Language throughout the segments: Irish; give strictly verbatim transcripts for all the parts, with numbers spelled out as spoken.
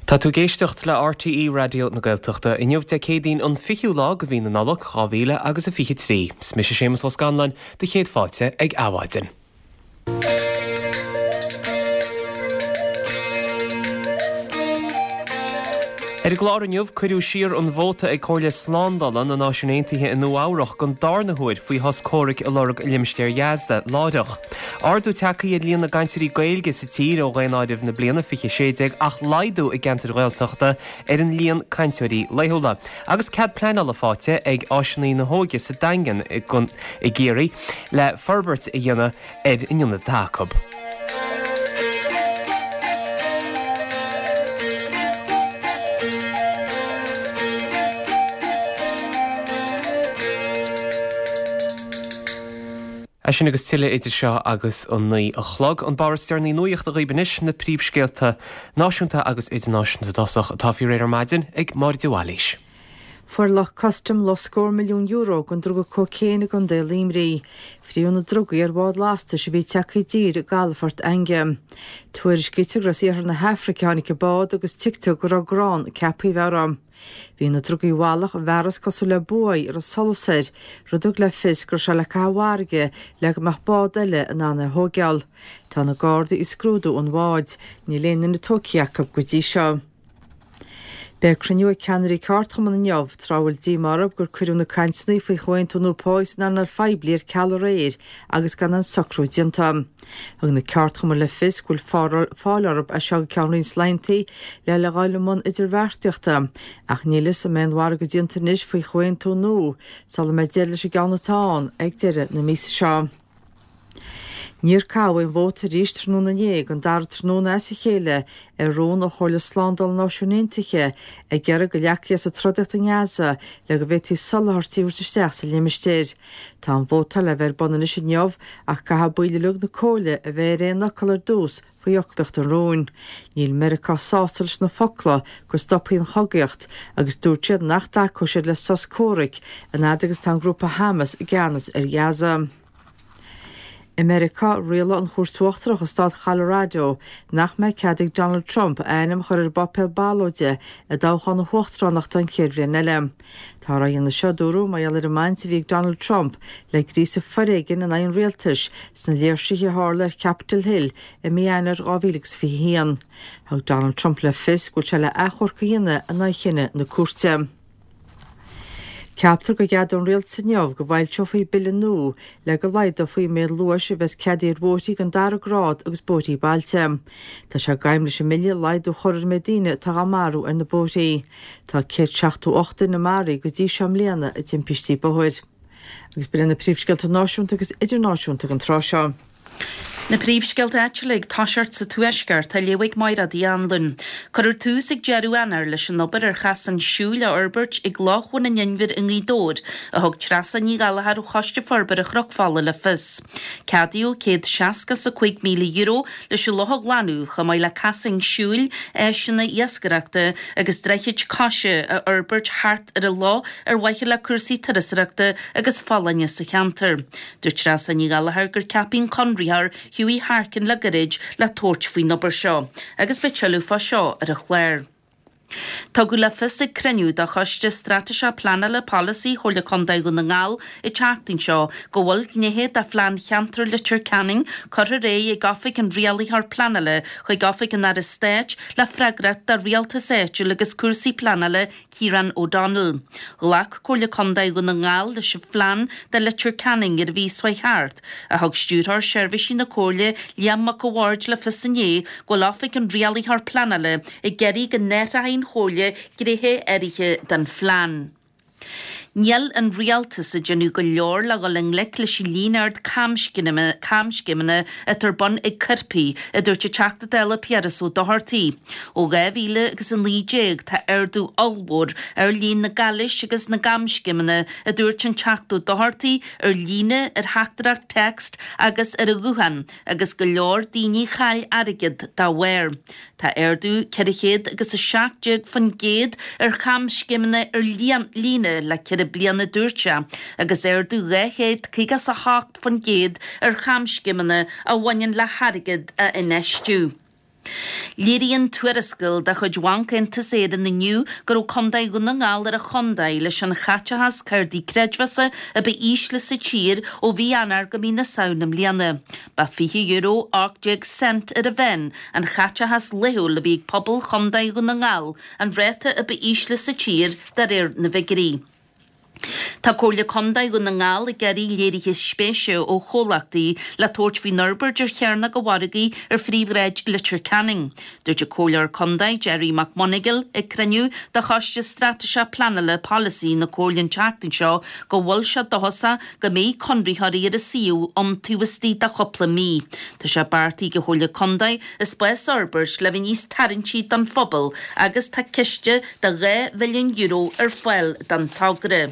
Tá tú géisteacht le R T E radio na Gaeltachta in jobh de cédín an fichiú lá go bhí na nalach chábhéile agus a fichi trí. Smis sé sémas os ganlain de chéad fáte ag áhaidin. Er glár an jobh cuiú siar an bhóta ag cóirle Slándalan na náisiúnéntaithe in nuáireach gon darnahuaid faoi thoscóric i lorg limstéir Jazda láideach. Ardú teacha iad líon na gaiintirí gaeilge sa tír ó ghaenáidh na bliana fiche séideag ach laidú i gentar Gaeltachta ar an líon caintirí leitheola. Agus cead pleanal le fáte ag áisinaí na hóige sa daingan i géirí le Ferbert i dhéana ar inionad Dácob. A sin agus tiile idir seo agus an naí a chlog an bar stearnaí nuíocht a ribanis na príomhscéalta náisiúnta agus idirnáisiúnta dasach atá fiú réidir maidin ag Máirí Wallis. For lech custom lo scór milliún euro gon drug cocéine gon de limrí. Fríú na drugaí ar bhád lásta se bhí teachaí dír a Galfort aige. Tuairis gitegras ar na Hafricánic bád agus ticte go ra grán cepaí bheram. Bhí na drugaí bhálach bheras cosú le buai ar a solasir rudug le fis gur se le cáhharge le go meach bád eile an anna hógeal. Tá na gáda is scrúdú an bháid ní léana na tóciachab go dtí seo. Be cruniú ceanirí cartchaman an neamh tráil dí marab gur cuireú na caintsnaí faoi chuaintú nó páis nar nar febliir caloréir agus gan an socrú dianta. Ag na cartchaman le fis gúil fáilarab a seag ceanraín slaintaí le le gáilemón idir bhearteachta ach nílas a méonhhar go dianta níos faoi chuaintú nó sal me déile sé gannatáin ag deire na mísa seo. Níor cáhain bhóta ríis trnú na néag an dar trnú na sa chéile ar rón a choirle Slándalan náisiúnéntaithe ag gearradh go leacaí sa trodacht an Gaza le go bhfuiltí solartíúir sa steach sa limistéir. Tá an bhóta le bheith bonna is neamh ach catha buile lug na cóile a bheith réon nacalar dús faoi ochtlacht an rún. Níl America sástalis na focla gur stoppaí an chogaíocht agus dúirtead nach dacu siad le soscóric an adagus tá an grúpa Hamas i gceannas ar Gaza. America riala an chóirtuachtarach a stad Colorado nach me ceadigh Donald Trump ainm chuir ar bapel ballóide a dáchan na huachtránach an céirbhléan eile. Tá ra dhéanana seodúrú mai eile a mainte bhíh Donald Trump le grísa forréigean an aon rialtais san léirsithe hála ar Capitol Hill i mianar ábhílegs fi hían. Thug Donald Trump le fis go se le achorca dhéine a naichinine na cuairte. Ceaptar go gead an rialt sa neamh go bhfuil seo faoi bille nó le go bhaid a faoi mé luas bheits cedíar bótaí gan dara grád agus bótaí bailte. Tá se gaimle sé mille leid ó chorir medíine tá marú ar na bótaí. Tá céad seachtú ochta na marí go dtí seam léana i timpistí bohuiir. Agus bíanna príomhscéalta náisiúnta agus idirnáisiúnta an trá seo. Na príomhscéalta eitiúlaigh táseart sa tuaisceart tá léigh maira dí anlún. Cuir tús ag jeú anar leis an obair ar chas an siúil a Urbert ag gláchhain na ninmhir in gídód a thug trasa ní galahar ó choiste forbar a chrochfála le fis. Cadíú céad seascas a chuig míle euro leis i lothg leanú cha mai le casing siúil éisina iascareachta agus dreichiid caiise a Urbert hart ar a lá ar waithe le cursaí tarasreachta agus fallane sa cheantar. Dúir trasa ní galahar gur capín conrihar Hughie Harkin le garid le tóirt faoi nobar seo, agus be tealú fá seo ar a chléir. Tá go le fis ag cruniú a choiste strateise plana le policy chola condaigh go na ngáil i teachtain seo go bhfuil gnéhéad a phlean cheantar litir canning chur a ré ag gafaigh an rialaí ar planala chuig gafaigh an ar a stéit le freagrat a rialta séitiú agus cuasaí planala Kieran O'Donnell. Ghlach chola condaigh go na ngáil le se phlean de litir canning ar a bhí swaithart a thug stúrthar seirbhísí na cóla Liam McAward le fisané go láfaigh an rialaí ar planala i geirí go nétaí hóile gríthe éirithe den phlean. Níl an rialta sa genú go leor le go ling lec leis líneart camscimine a tar bon ag curpaí a dúirte teachta deile piaras ó dohartaí. Ó ga bhíle agus an líéag tá airdú allbór ar lín na galis agus na gamscimine a dúirt an teachtú dohartaí ar líne ar heachtarach text agus ar a guhan agus go leor daoine chail airgid dá bhair. Tá airdú ceirichéad agus a seachtdeag fan géad ar chamscimine ar líne le ceir bliana dúirte agus airdú réchéad chuigas a hácht fan géad ar chamscimine a bhain le harigid a inistú. Líríonn tuairisciil de chud bhainceanta éan na nniu gur ó condaid go na ngáil ar a chondaid leis an chateachas chuirdí creidmhasa a ba ísle sa tír ó bhí anar go mí na saonam líana. Ba fiche euro ácht cent ar a bhein an chateachas leú le bhíh pobl chondaid go na ngáil an réite a ba ísle sa tír dar ir na bhegarí. Tá cóirle condaid go na ngáil i geirí léirithis spéisio ó cholachtaí le tóirt bhí Norbert ar chearna go waragaí ar phríomhréid litir canning. Dúirt a cóirlear condaid Jerry McMonigal ag creniu de chaiste strateise planala policy na cóirlean teachtain seo go bhfuil se dohasa go mé conríthirí ar a síú om túhastí de chopla mí. Tá se bartaí go chóirle condaid is bues Norbert le bhí níos tarintí dan phobal agus tá ciste de ré milliún euro ar foiil dan tágre.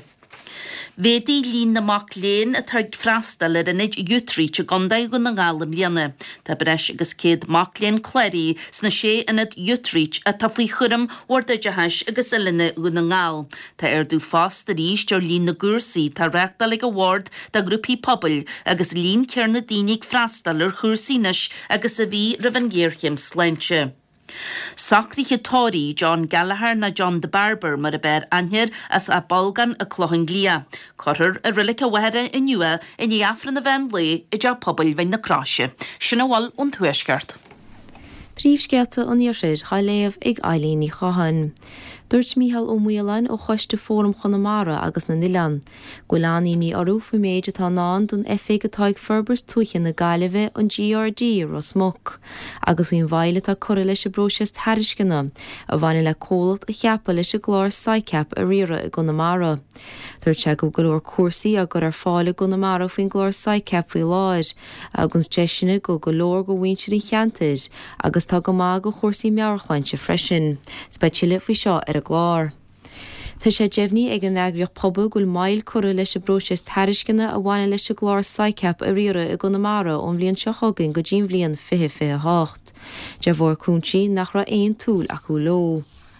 Védí lín na mac léin a targ freastal ar inid Utrecht a gondaid go na ngálam líana. Tá breis agus céad mac léin cléirí sna sé inid Utrecht a tá faoi churim orda deheis agus ilinne go na ngáil. Tá ar dú fast a ríist ar lín na gúrsaí tá reachtal ag award da grúpi pobl agus lín cear na dínig freastal ar chúrsínis agus a bhí rivangéirchim sleintse. Sacríthe tóí John Gallagher na John de Barber mar a bear anhir as a balgan a clohan glia. Corr a rilik a wehre in nua in i afran na bhein le i ja pobl vein na crashe. Sinna wal on tuaisgart. Príomhscéalta an iarséid chaléamh ag Eileen í chahan. Dúirt Mícheál Ó Maolainn ó choiste fórum Chonamara agus na Nilan. Ghuileánaí mí orú faoi méid atá nán don F A go taig Ferbers tuiche na Gaillimhe an G R D Ros Muc. Agus bhíon bhaile tá cura leis a bróisias tairiscinna, a bhaine le cólat a cheappa leis a glár saicap a riara i Gunamara. Dúirt se go golóir cuasaí a gur ar fáile Gunamara faoin glár saicap faoi láir, agus deisina go golóir go bhaintear in cheantaid, agus tá go má go chósaí meabharchainte freisin, speisiile faoi seo ar a glár. Tá sé deimhní ag an neagraíocht pobl gúil mail cura leis a bróisias tairiscinna a bhaine leis a glár saicap a riara i Gunamara ón bhliain seo thugann go dín bhliain fiche fiche hácht. De bhór cúntí nach ra éon túl acu ló.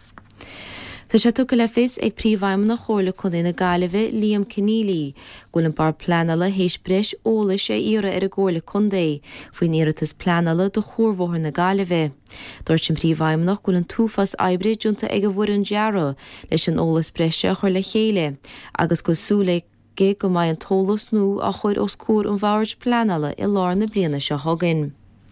Tá sé tuca le fis ag príomhhaim na chóirla chun é na Gaillimhe Liam Keneally, gúil an bar planala héis breis ólas é ire ar a ggóirla chundé, faoin iiritas planala do chóirmhóthar na Gaillimhe. Dúirt sin príomhhaim nach gúil an túfas eibrí dúnta ag a bhuir an deara leis an ólas breise a chuir le chéile, agus go súla ge go mbeidh an tólas nó a chuir os cúr an bhairt planala i lár na bliana se thugann.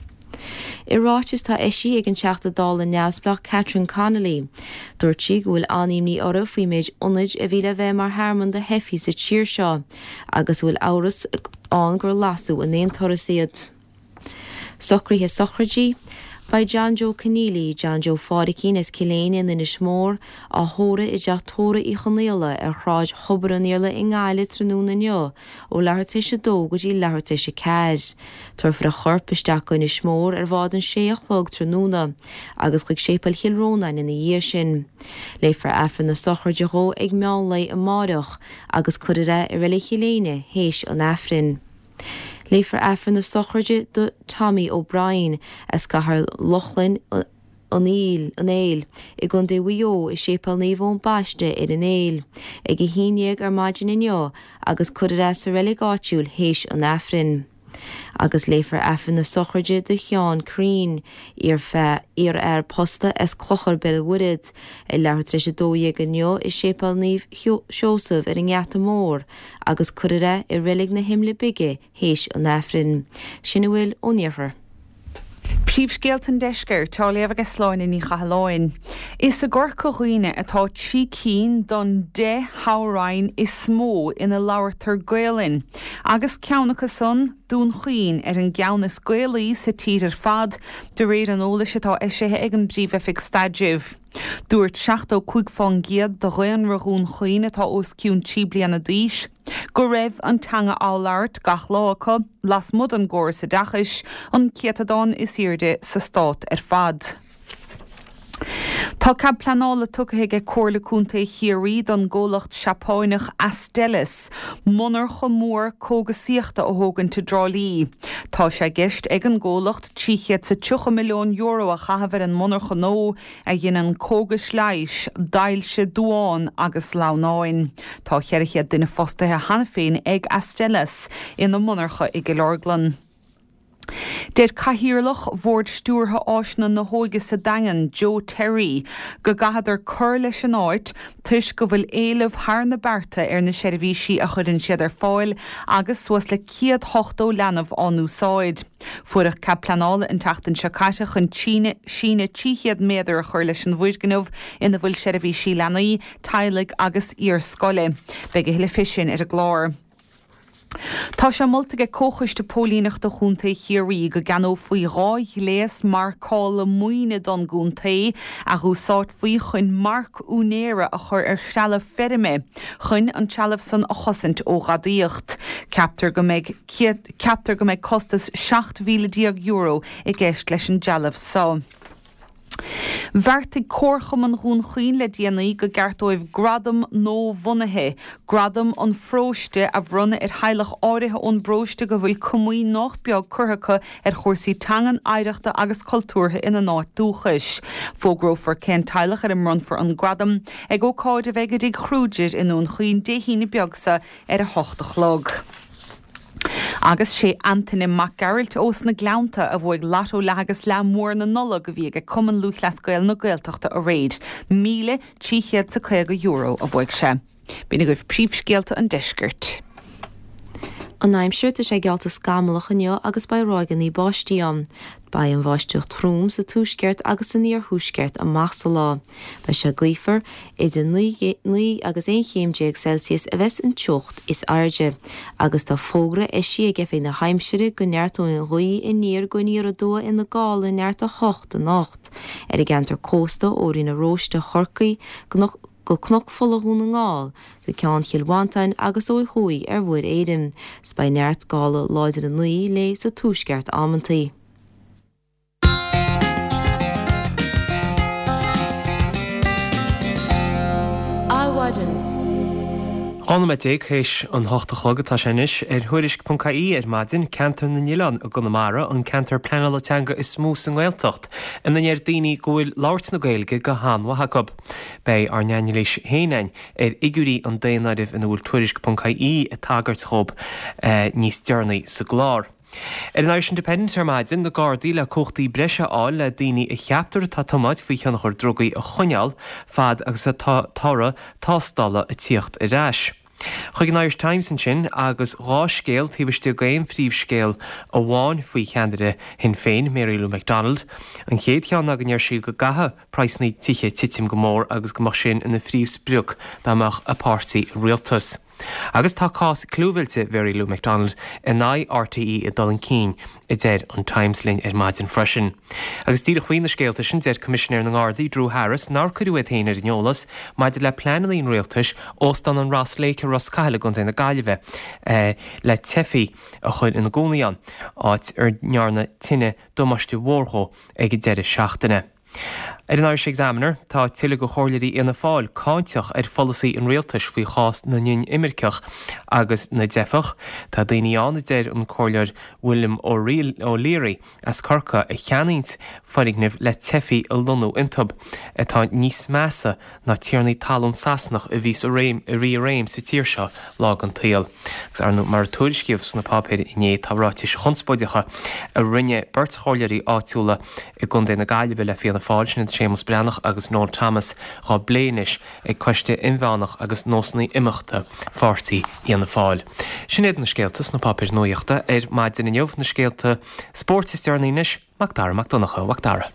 I ráis tá eisi ag an teachta dála neamsplach Catherine Connolly. Dúirt si go bhfuil aníimní orra faoi méid ionid a bhí le bheith mar Herman de hefií sa tír seo, agus bhfuil áras an gur lasú in éon toras iad. Socríthe sochraidí, by John Joe Keneally, John Joe Fáricí is Ciléine in is mór a thóra i deach tóra í chonéala ar chráid chobarannéala i ngáile tróna neo ó lehartéise dó go dtí lehartéise cead. Tuair for a chorp isteach go is mór ar bhád an sé a chlog tróna agus chuig sépal chiilrónain in na dhé sin. Léifar efan na sochraide ró ag meall lei a mádach agus cuireadh i riile Ciléine héis an efrin. Léifar efan na sochraide do Tommy O'Brien as gahar Lochlin an éil an éil i gun dé bhuió i sépal níomhón baiste ar an éil, ag i híineag ar maidin inniu agus cuireadh sa riile gáitiúil héis an efrin. Agus léifar efan na sochraide de Cheán Crean ar fe ar ar posta as clochar bil wurid i lehartréise dóigh an neo i sépal níomh Seosamh ar an gheata mór agus cuireadh i rilig na himle bige héis an efrin. Sinna bhfuil ó níorfar. Príomhscéalta deisceir tá léamh agus sláin in í chathláin. Is a gcurcha roioine atá tí cín don de háráin is smó ina labhartar Gaelin, agus ceannachas son dún chuoin ar an gceannas Gaelaí sa tír ar fad de réir an ólas atá éisithe ag an bríomhefik stadibh. Dúirt seachtó chuig fáin giad do réan ragún chuoine atá os ciún tí bliana díis, go raibh an teanga álaart gach lácha las mud an ggóir sa dachais an ciatadán is irde sa stát ar fad. Tá cab planála tucathaige cóirla cúnta chiarí don ggólacht seapáineach Astellis, munar go mór cógasíochta ó thógann te drálí. Tá sé gist ag an ggólacht tíchiad sa two milliún euro a chahabhar an munar go nó a dhéanaan cógas leis, dailse dúán agus lánáin. Tá cheirichiad duine fostathe hana féin ag Astellis ina munarcha i Gilorglan. Déad caithíorlach bhórd stúrtha áisna na hóige sa dagan Joe Terry go gahadar cur leis an áit tuis go bhfuil éileh thar na bearta ar na seirbhísí a chudann siad ar fáil agus suas le ciad hochtó leanamh an úsáid. Fuairich cap planála an tachtain se caiite chun sína tíchiad méadar a chuir leis an bhuiisgnamh ina bhfuil seirbhísí leanaí, tailig agus íor scoile. Beige hiile fisin ar a glár. Tá sé moltaige cóchaiste pólíneachta chúntaí chiaí go ganó faoi ráid léas marcála muoine don gúntaí a gúsáit faoi chun marc únéire a chur ar sealah ferime, chun an sealah san a chosint ó gadíocht. Captar go méid captar go méid costas seacht mhíle euro i gceist leis an gealamh sá. Bharrtaigh cóircham an dhún chuoin le déanaí go gceartóibh gradam nó bhunaithe, gradam an phróiste a bhrunna ar theilech áirithe ón bróiste go bhfuil cumí nach beag curthacha ar chóirsaí tangan áireachta agus cultúrtha ina náit dúchais. Fógrófar cén teilech ar an mrunfar an gradam ag ó cáid a bheith ag chrúidir in ón chuoin déhína beagsa ar a hochta chlog. Agus sé Anthony McGarrett os na glánta a bhfuig lató legus le mór na nola go bhí ag cuman lúchlascail na gailteachta a réid. Míle tíchiad sa chuige euro a bhfuig se. Bína goibh príomhscéalta an deisgirt. An aimimseirta sé gealta scamalacha neo agus ba rágan í báistí am. Ba an bháisteocht trúm sa túisceart agus an níor thuisceart amach sa lá. Ba se gcuifar is in ní agus éon chéimdéag Celsius a bheits an teocht is airde. Agus tá fógra is si ag fé na haimseire go neartó in roií in níor go níor a dua in na gála neart a hocht a nacht. Er i gantar cósta óí na róiste chorcaí go cnochfola húna ngáil, go ceann chiilhhaintain agus ó chuí ar bhuair éidim, spa neart gála láidir an nuí le sa túisceart ammantaí. Anamatig héis an hochta chlogad senis ar thuirisk.caí ar maidin cantar na Nílan a Gunamara an cantar planala teanga is smús an ghiltocht in na near daoine gohfuil láirt na gailge go hána hacob. Bei ar neannilis héinain ar igurí an déanaidh in bhfuil thuirisk.caí a tagart chob níos dearnaí sa glár. Er an Irish Independent ar maidin na Gardaí le cochtaí breise áil le daoine i cheaptar tá tomáid faoi cheannachar drogaí a choneal fad agus a tára tástála a tíocht i ráis. Chuig an Irish Times an sin agus rá scéal tíbhaiste gaon phríomhscéal a bháin faoi cheandaire hin féin Mary Lou MacDonald, an chéad ceann agan ar síl go gatha praisnaí tithe titim go mór agus go mar sin ina phríomhsbriúch dámach a pártaí rialtas. Agus tá cás clúhailte Mary Lou MacDonald in ná R T E i Dublin Keane i d an Timeslinn ar maidin freisin. Agus tíad a chuoin na scéalta sin d Commissioner na Gardaí Drew Harris nar chuú éine ar neolalas maid le planalaíon réaltais os dan an ras léice Roscaile gon na gaiileh le tefií a chuid ina gcónaíán áit ar nearna tinine domáistú mhórthó ag i deire seachtaine. Er an Irish Examiner tá tuile go chóirlirí ina fáil cáinteach ar folasaí an réaltais faoi chás na nniun imirceach agus na defach tá daoine an déir an cóirleir William O'Leary as corca a cheanaint farignimh le tefií a lunú intab atá níos measa na tíarnaí talún sasnach a bhís a réim a rí réim sa tíir seo lá an taal. Gus ar mar tuairiscíomh na papéir iné táráis chunspóidecha a rinne bert chóirlirí áitiúla i gundé na gaiileh le fianna fáil sin Seamus Brannach agus Noel Thomas rá bléinis ag cuiste inmhánach agus nósannaí imimeachta fáirtaí íana fáil. Sin éad na scéaltas na papéir nuíochta ar maidin in jobh na scéalta sportistearnaínis Macdara MacDonagha Macdara.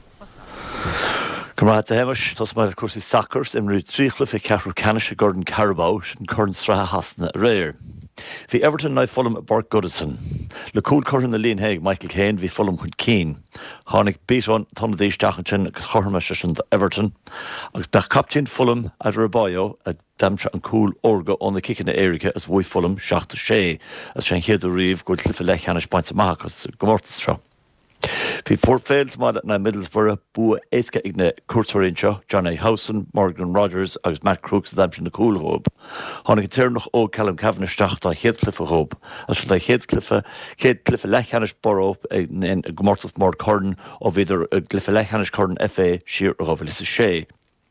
Gomráid a heimiis, tas mar cuasaí sacars imrú tríchla fi ceafrú Canis Gordon Carabao sin chun sra hasna réir. Bhí Everton ná Fulham a Bart Goodison. Le cúl churann na líon héig Michael Caine bhí Fulham chun Keane. Tháinig bísán tána díosteach sin agus chorma sin Everton. Agus bech captain Fulham a Rabayo a damse an cúl orga ón na kicin na éirice as bhui Fulham seachta sé as sé chéad a riomh goil clifa lechanis baint amach as gomórtas seo. Bhí forféilt mar na Middlesbrough bua éasca ag na cuairteoirín seo John A. Howson, Morgan Rogers agus Matt Crooks a damse na cúlhób. Tháinig tíirnach ó Callum Cavendish teachta chéadclifa hób, as le chéadclifa chéad clifa lechanis boró in gomórtas mór corn ó bhíidir glyfa lechanis corn F A siar a ghobhfuil is sé.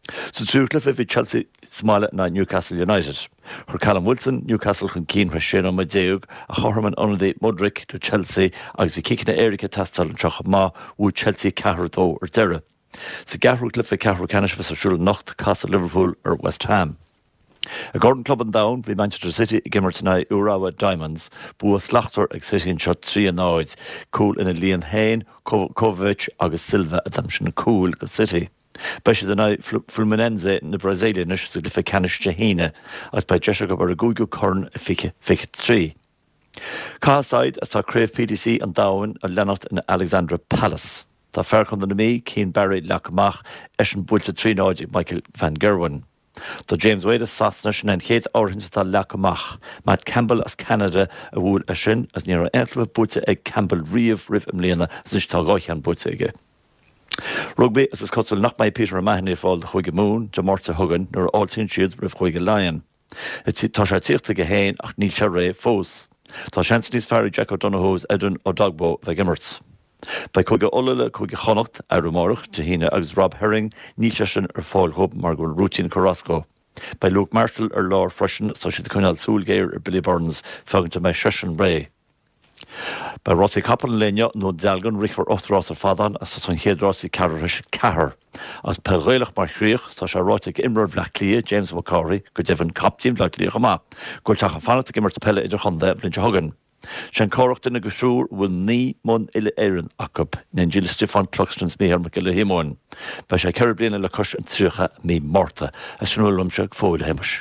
So trúcliffe bhí Chelsea smáile na Newcastle United. Chur Callum Wilson, Newcastle chun cín re sin ma déug a chorman onadé Modric to Chelsea agus i cicna Erika Tastal an trocha má ú Chelsea cehardó ar deire. Sa gahrúcliffe cehrú canis fes arsúil nacht Casa Liverpool ar West Ham. A Gordon Club an down bhí Manchester City i gimmer tonight Urawa Diamonds bu a slachtor ag City an shot trí an áid cool ina Leon Hain, Kovacic agus Silva a dam sin cool go City. Beisi denna Fluminense na Brasilia nus sa glyfa canis jahine as bei Jesha go bar a gúgu corn a fiche fiche trí. Cásáid as tá Crave P D C an dáin a Leonard in Alexandra Palace. Tá fercon na mí cín Barry Lacamach es an búlta trí náid Michael Van Gerwen. Tá James Wade as sasna sin an chéad áirithint tá Lacamach, Matt Campbell as Canada a bhúil a sin as níor an eintlah búlta ag Campbell riamh rih am léana as is tá gáithe búlta ige. Rugby is is cosil nach mai Peter Mahoney fáil chuige mún, de Marta Hugan nuair áiltíonn siad rih chuige Lion. Tá sé tíochta go héin ach níl se ré fós. Tá seans níos fearr Jack O'Donoghue Edwin O'Dogbo bheith immert. Bei chuige olala chuige chonacht ar Rumorach de híine agus Rob Herring níl se sin ar fáil hub mar go Routine Carrasco. Bei Luke Marshall ar lár freisin sa siad chuineáil súlgéir ar Billy Burns fáganta mé sesin ré. Bei Rossi Capel Lenya no Dalgan Rick for Othrás ar fadan as sa son héadrásí carris cahar. As per réilech mar chríoch sa se rátig imrar Vlachlia James McCarry go defn captím Vlachlia chama. Gwyl tach an fanat gimmer te pelle idir chonde Flintje Hogan. Sean Corach dynna go siúr wil ní mon ile éireann acab na'n Gilles Stefan Cluxtons méhar me gile himóin. Bei sé ceir bliana le cos an tríocha mí Marta as sin bhfuil lumse fóil heimis.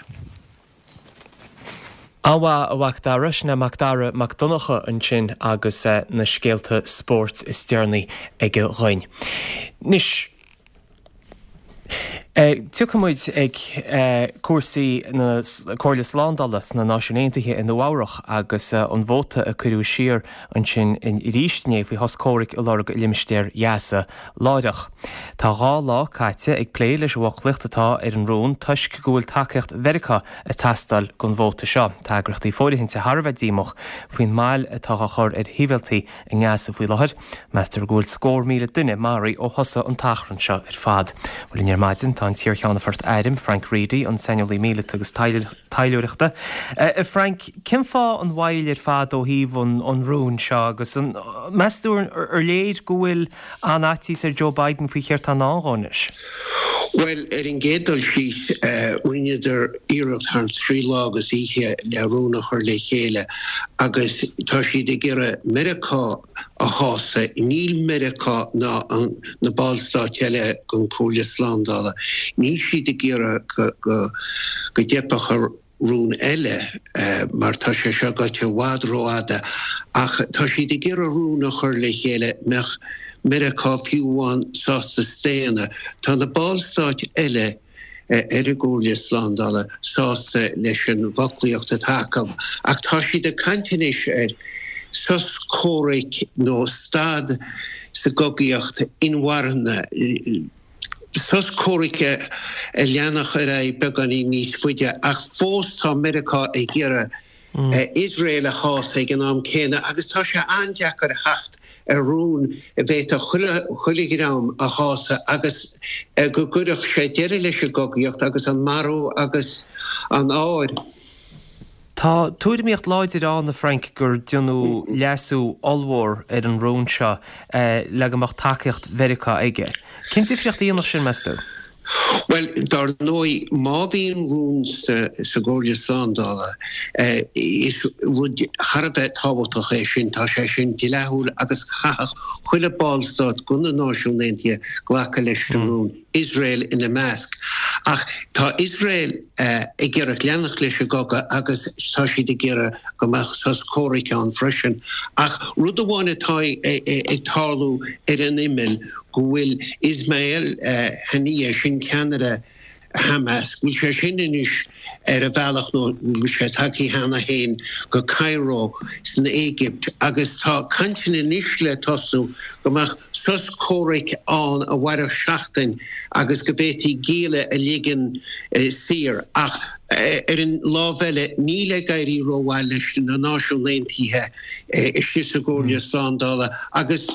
Awa a wachdaris na Macdara Macdonacha an sin agus uh, na scéalta sport is stearnaí ag roin. Nis Tuchamuid ag cuasaí na Cóirla Slándalas na náisiúnaontaithe in Uachtarach agus an bhóta a curú siar an sin in ríistne faoi thoscóric i lorg limistéir Iasa láideach. Tá gá lá caite ag plé leis bhachlicht atá ar an rón tuisc go bhfuil takeíocht Mheiriceá a teastal gon bhóta seo. Tá greachtaí fóirithinn sa Harbheith dímach faoin máil atá a chur ar híbhealtaí in Iasa faoi láthir, meastar go bhfuil scór míle duine marí ó thosa an tachrann seo ar fad. Bhfuil in maidin tá tíor cheanna first Adam, Frank Reedy, an Senolí míle agus tailiúireachta. Uh, Frank, cin fá an bhail ar fad ó híomh an rún seo agus an measúr ar léad go bhfuil anátí ar Joe Biden faoi cheart an ágáis? Well, er in gédal síos uinidir iirecht an trí lágus ihe le rúna chur le chéile agus tá si de gire Mheiriceá a hása níl Mheiriceá ná na ballstáteile gon Cóirla Slándála. Níl si de gire go deapach rún eile mar tá sé seo gote bhádróada ach tá si de gire rúna chur le chéile meach Mheiriceá fiúháin sásta stéana. Tá na ballstáit eile ar a Cóirla Slándála sásta leis an bhaclaíocht atácam ach tá si de cantanis ar sos córic nó stad sa gogaíocht inharna. Sos córice a leanach ar a beganí níos fuide ach fós tá Mheiriceá ag gire Israel a chás ag an am céine agus tá sé andeach ar hacht a rún a bheit a chuiligírám a hása agus go gurach sé deire leis a gogaíocht agus an marú agus an áir. Tá túirimíocht láidir an na Frank gur dionú leasú allmhór ar an rón seo le go mbeadh takeíocht Mheiriceá aige. Cinn tíocht íonach sin meastar? Well, dar noi má bhíon rún sa Cóirla Slándála is rud Harbheith tábhachtach é sin tá sé sin dileúil agus chaach chuile ballstát gon na náisiúnaontaithe ghlacha leis an rún Israel ina measc. Ach tá Israel ag ghearradh leanach leis a gaga agus tá siad ag ghearradh go mbeadh sos córice an freisin. Ach rud amháin atá ag tarlú ar an imil go bhfuil Ismail Haniyeh sin Canada Hamas, bhfuil sé sin inis ar a bhealach nó bhfuil sé takeí hana héin go Cairo san Égypt agus tá cantin inis le tosú go mbeadh sos córic an a bhaire seachtain agus go bhhétí géile a ligan sir ach ar an lábheile ní le gairí róháil leis na náisiúnaontaithe is si sa Cóirla Slándála agus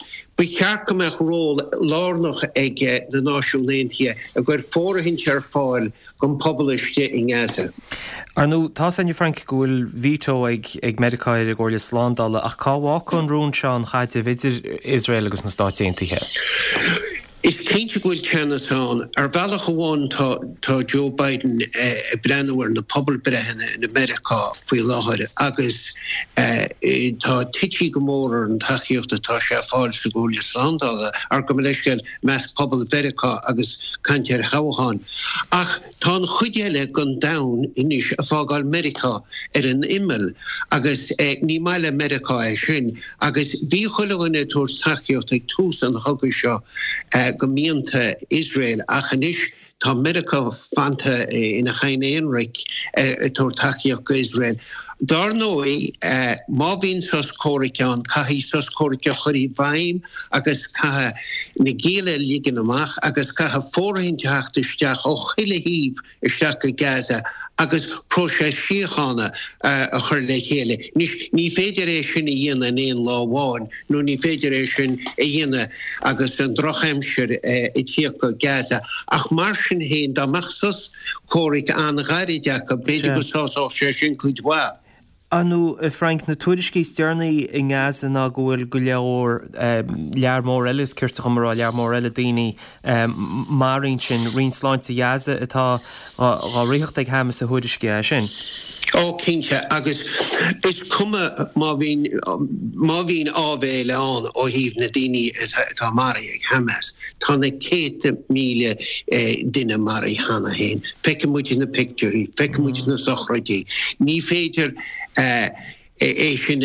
Bechearcha meach ról lárnach ag na náisiúnléntia a gur fórahinn ar fáil gon pobliste in Gaza. Arnú tá san Frank gohfuil vító ag ag Medicaid ag Gorla Slándala ach cáhá an rún seán chaite vidir Israel agus na stáitiaontaithe. Is céinte gohfuil teanasán ar bhealach amháin tá Joe Biden uh, brenneúir na pobl brethna in America faoi láthir agus uh, tá tití go mór an taíochtta tá sé fáil sa Gorla Slándala ar go leisceil meas pobl Verica agus cantear Háháin. Ach tá an chuidéile gon dain inis a fágáil America ar an imel agus uh, ní meile America é sin agus bhí chuilehaine túair taíocht ag tús an thuga seo uh, go míonta Israel achanis tá America fanta ina chaine Enric túair taíocht go Israel. Dar nói uh, má bhín sos córaicán caithí sos córaice chuirí bhaim agus cathe na géile lígan amach agus cathe fórhainn teachtasteach ó chuile híomh isteach go Gaza agus próise síochána uh, a chur le chéile. Ní féidir é sin a dhéana in éon láháin, nó ní féidir é sin a dhéana agus an drochaimsir uh, i tíoch go Gaza. Ach mar sin héin dámach sos córaich an ghairídeach a beidir go sásá sé sin chuidhá. Anú Frank na tuairiscí stearnaí i Gaza ná gohfuil go leabhar lear mór eile cirrta chumrá lear mór eile daoine maríonn sin rion sláinte Gaza atá á riacht ag hamas a thuairiscí sin. Ó cinnte agus is cuma má bhín ábhéile an ó híomh na daoine atá marí ag Hamas. Tá na céta míle duine marí hana héin. Feice muid na picturí, feice muid na sochraidí. Ní féidir Uh, é sin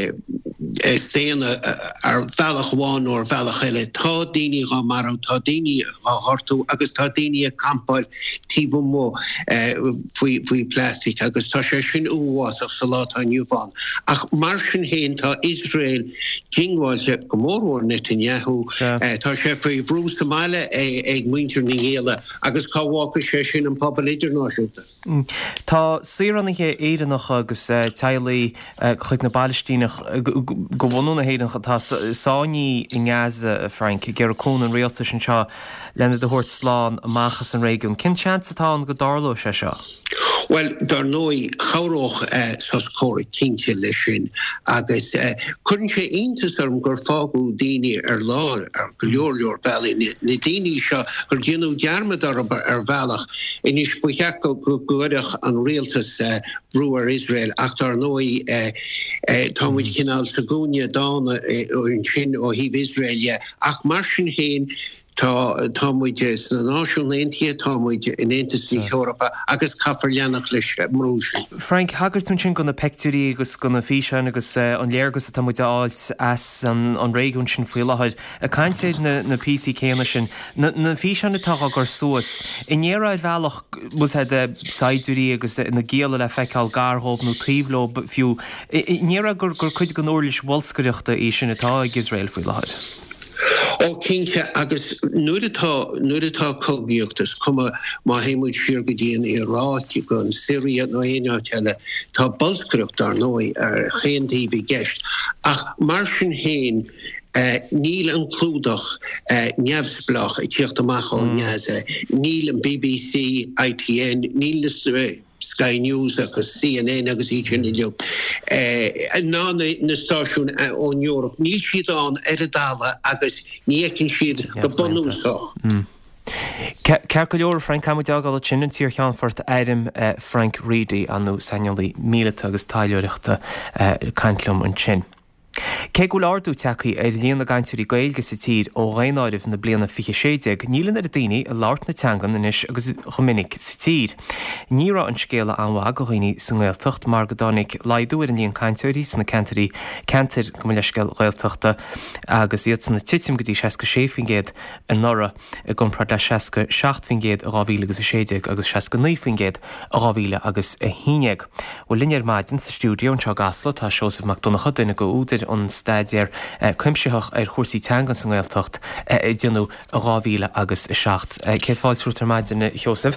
stéana ar bhealach bháin ó bhealach eile tá daoine á marú tá daoine á hartú agus tá daoine a campáil tíbh mó faoi plastic agus tá sé sin uháach sa látá nniuháin. Ach mar sin héin tá Israel jingháilte go mórhór Netanyahu tá sé faoi bhrú Somália ag muintir na héile agus cáhhacha sé sin an pobl idirnáisiúnta. Tá saorannaithe éireannach agus tealaí chuig na Balistínach go bhhanúna héireach atá sáinní in Gaza Frank gur cún an réalta sin seo lena de thuirt slán amachchas an réigiún. Cin seans atá an go dárló sé seo? Well, dar nói chauróch uh, sos córa cinnte lei sin agus uh, chun sé intas arm gur fágú daoine ar lár ar go leor leor bailí na daoine seo gur déanú dearmad ar ar bhealach inis buicheach go goireach an réaltas uh, brú ar Israel ach dar nói uh, uh, támuid cinál sa gúine dána uh, in sin ó híomh Israelia ach mar sin héin Tá támuid na náisiúnléntia támuid in Éantas ní Eorpa agus caithfar leannach leis mrúis. Frank, hagartún sin go na picturí agus go na físeán agus an léargus a támuid áilt as an réigiún sin faoi láthid. A caiintéad na P C céanna sin na físeán atá gur suas. I néráid bhealach was head a saidúí agus na géala le feiceáil garthóp nó tríomhló fiú. I néra gur gur chuid go nóirlis bhilscoireachta é sin atá ag Israel faoi láthid. Ó cinnte agus nuair atá cogbíochttas cuma má héimúid siar go dtíon Iraq go an Syria nó éonáteile tá bolscaireacht ar nói ar chéantaí bhí gceist ach mar sin héin Uh, níl an clúdach uh, neamhsplach i tíocht amach ó Gaza, níl an B B C, I T N, níl na Sky News agus C N N agus í sin ilio. Ná na stáisiún ón Eorop, níl siad an ar a dála agus níecinn siad go bonúsá. Ceir go leor Frank Camu deáil sin an tíor cheanfort éirim Frank Reedy anú Sanolí míle agus taileireachta caintlumm an sin. Cé go lárdú techaí ar líonna gaiintúí gailge sa tír ó réáirih na bliana fiche séideag, nílan ar a daoine a láirt na teangan inis agus chomininic sa tír. Nírá an scéala anhha go dhaoine san Ghaeltacht mar go dánig laidú ar an líon caintúirí sanna cantarí cantar go leisceil Ghaeltachta agus iad sanna titim go dtí seaca séfingéad an nora a gompra le seaca seachtfingéad a ráhíle agus a séideag agus seaca nuifingéad a ráhíle agus a híineag. Bhfuil linnear maidin sa stúdio an seo gasla tá Seosamh MacDonagh duine go údir chuir an staidir cuimseach ar chósaí teangan san Gaeltacht i dionú a ráhíle agus i seacht. Céad fáiltrútar maidine Joseph.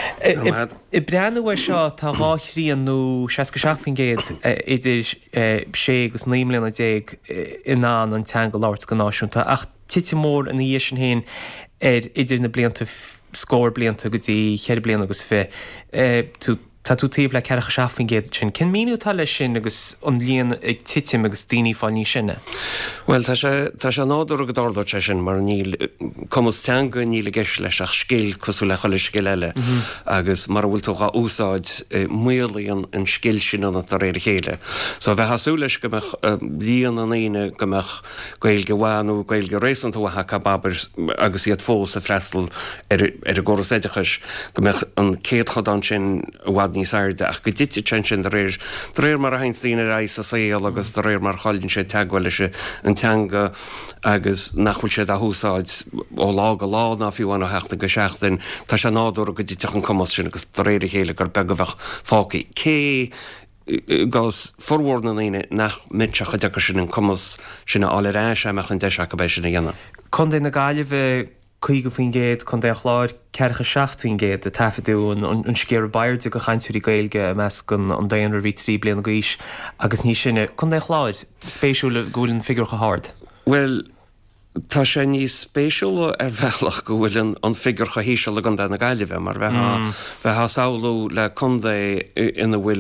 I breanúir seo tá ráithríonú seaca seaachfin géad idir sé agus níomlíonna déag inán an teangal láirt go náisiúnta ach tite mór an dhé sin héin ar idir na blianta scór blianta go dtí cheir bliana agus fé tú Tá tú tíomh le cecha seaafin géad sin. Cin míú tal lei sin agus an líon ag titim agus daoine fáilní sinne? Well, tá sé nádú go dála sé sin mar níl commas teanga níl geis leis ach scéil cosú le choile scéil eile agus mar bhfuil túcha úsáid muolaíon an scéil sin an tar réir chéile. So bheith hasú leis go líon an éine gomach gail go bhhaanú gail go rééis an túha cababar agus iad fós a freistal ar a gcóras éidechas gomach an céad chodán sin bhhaad níos airde ach go dtite tin sin de réir de réir mar a hains tíine éis a saoal agus de réir mar chailinn sé teagháil se an teanga agus nachhfuil sé a húsáid ó lá go lá ná fiúháin heachta go seachtain tá sé nádú go dtiteach an commas sin agus de réir chéile gur be go bheith fácaí. Cé gas forhórna íine nach mitseach a deachar sin an commas sinna áile rá seach an deise go béis sinna dhéanana. Chun é na gáile bheith chuig go faoin géad chun é chláir cecha seachthaoin géad a tafaú an scéar bairde go chaintúí gailge meas gon an daonar bhí trí bliana go is agus ní sinne chun é chláid spéisiúla gúlann figur go háard. Well, tá sé níos spéisiúla ar bhealach go bhfuil an figur go híisiúla gan na gaiile bheith mar bheith bheith saoú le chundé ina bhfuil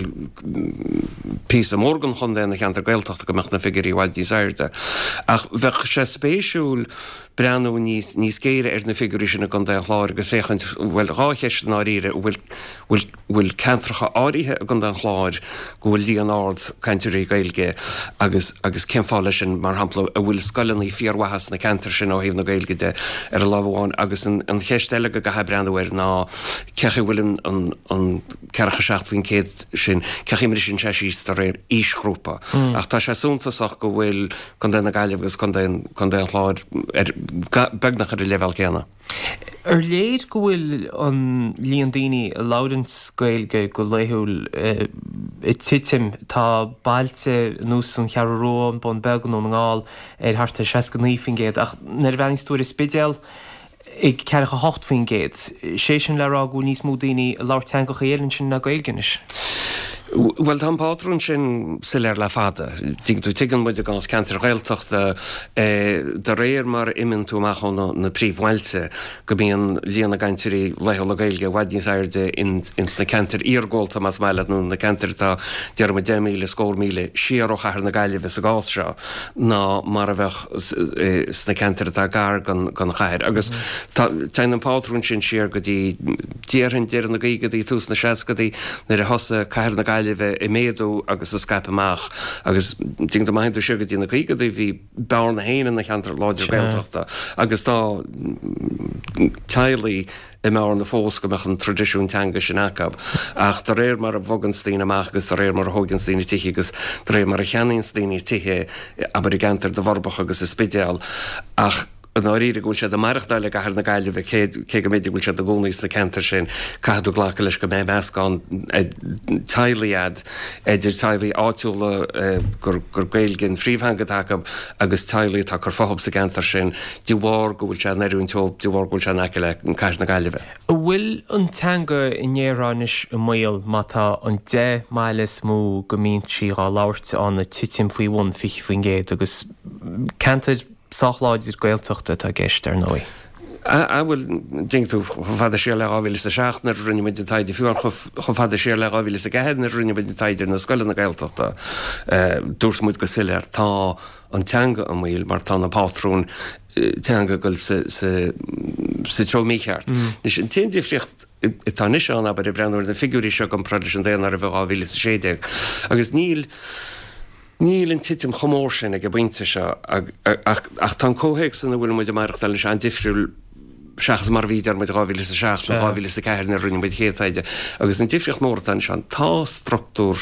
pí a mórgan chundé na cheantar gailteachta go meach na figurí bhhaid dí sairde. Ach bheith sé spéisiúil breanú níos níos céire ar na figurí sinna gan dé chláir agus féchant bhfuil rácheist ná ríre bhfuil ceantracha áirithe gan den chláir go bhfuil líon áard ceintúirí gailge agus agus céimfáile sin mar hampla a bhfuil scoileanna fíorhahas na cantar sin ó híomh na gailgeide ar a lábháin agus an cheistile go gathe breanúir ná cecha bhfuil an cecha seachthaoin céad sin cechiimiidir sin sé síos tar réir ísgrúpa. Ach tá sé súntaach go bhfuil gan na gaiileh agus gan dé chláir begnach ar level céanna. Ar léir go bhfuil an líon daoine a láidann scailge go léithúil i titim tá bailte nús an chearró an bon began ó an gáil ar harta seaca níomhfin géad ach nar bhein stúir spidéal ag cecha hocht faoin géad. sé sin le rá go níos mú daoine láir teangacha éileann sin na gailganis. Well, tá pátrún sin siléir le fada. Dín tú tuigeann muid gás ceantar gailteachta de réir mar iminn tú amach na príomhhailte go bíon líana gaiintirí leithla gailge bhaidníos airde in na ceantar íorgóilta mas meile nó na ceantar tá dearma de míle scór míle siarach ar na gaiileh a gás seo ná mar a bheith sna ceantar tá gar gan chair. Agus tean an pátrún sin siar go dtí díarhann dear na gaige dí tús na seaas go dtí nar a hosa cair na gaiileh i méadú agus a scaip amach agus ting do maithú siú go dtí na gaige bhí bear na héanaan na cheantar láidir gailteachta agus tá teilaí i mar na fós go meach an tradiisiún teanga sin acab ach tar réir mar a bhoganstein amach agus tar réir mar a thuganstein tichi agus tar réir mar a cheannainstein tiche aber i gantar de bharbach agus is spidéal ach an áíre gúil sé de marachtáile a na gaiile bheith cé go méidir gúil sé do gúnaís na cantar sin caiú ghlacha leis go mé meascán taileiad idir tailaí áitiúla gur gailginn phríomhhangadthacha agus tailaí tá gur fáhab sa cantar sin dúhhar go bhfuil se neirún teób dúhhar gúil se neice le an caiir na gaiile bheith. Bhfuil an teanga i nnéránis i mbaol mátá an de mailes mú go mín si á láirt an na titim faoi bhain fichi faoin géad agus cantar Sáchláidir gailteachta tá gceist ar nói. A bhfuil ding tú fada sé le áhfuil sa seach na rinne mit taide fiúar chu fada sé le áhfuil sa gahead na rinne mit taidir na scoile na gailteachta dúirt muid go sileir tá an teanga an mhíl mar tá na pátrún teanga goil sa tro mícheart. Nis an tin difriocht tá níos an aber i breanúir na figurí seo an production déana ar a bheith áhfuil sa séideag agus níl Níl an titim chomór sin ag a bhainte seo ach tá cóhéic san bhfuil muid marach tal se an difriúil seachas mar bhíidir muid gáhíle sa seach na gáhíle sa ceir na rinne muid chétaide agus an difriocht mór an se an tá struchtúr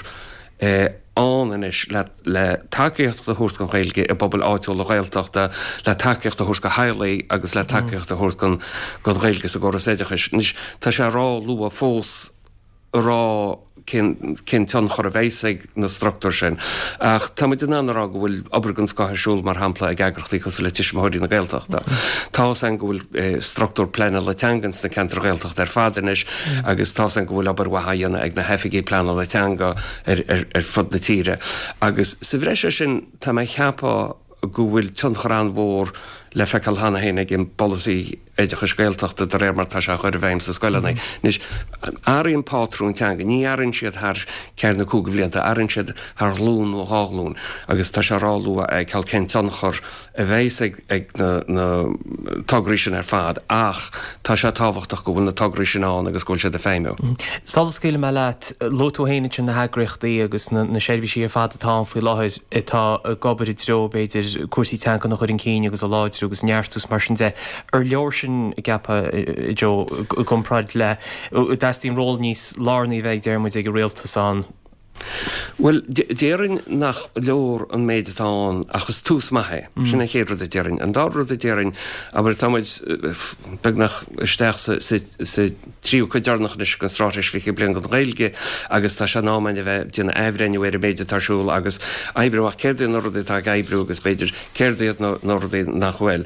ánis le takeíocht a thuirt gan chailge i bobbal áitiúil a gailteachta le takeíocht a thuirt go heilaí agus le takeíocht a thuirt gan gan chailge sa gcóras éidechas. Tá sé rá lu a fós rá cin tion chor a bhéisig na structúr sin. Ach tá mu den anrá go bhfuil obergann scathisiúil mar hampla ag agrachtaí cos le tiismóirí na Gaeltachta. Tá an go bhfuil structúr plena le teangans na Centra Gaeltacht ar fadanis, agus tá an go bhfuil aber wahaíanna ag na hefigí plena le teanga ar fud na tíre. Agus sa bhreise sin tá mé cheapá go bhfuil tion chorán mhór le fecal hana héna gin policy éideach scailteachta de réir mar tá se chuir a bhéim sa scoilena. Nis aíon pátrún teanga, ní arann siad th cear na cúga bblianta, arann siad th lún ó hálún, agus tá se rálua ag cael cén tionchor a bhéis ag na tagrí sin ar fad, ach tá se táhachtach go bhfuil na tagrí sin án agus gúil siad a féimú. Stáil scéile me leat lótú héine sin na heagrichtaí agus na seirbhísí ar fad atá faoi láthir tá gobar i dro beidir cuasaí teanga nach chuir an cíine agus a láidir agus neartús mar sin de ar leor sin gapa jo gompraid le dastín ról níos lárnaí bheith déirmuid ag a réaltas an. Well, déirinn nach leor an méidetáin achas tús maithe, sinna chéad rud a déirinn. An dá rud a déirinn, aber táid beag nach isteach sa tríú chu dearnach leis an stráis fi blian go réilge, agus tá se námainine bheith déanna éhrenú ar a méidetarsúil, agus eibreach céirdaí nó rudí tá eibreú agus beidir céirdaíad nó rudí nach bhfuil.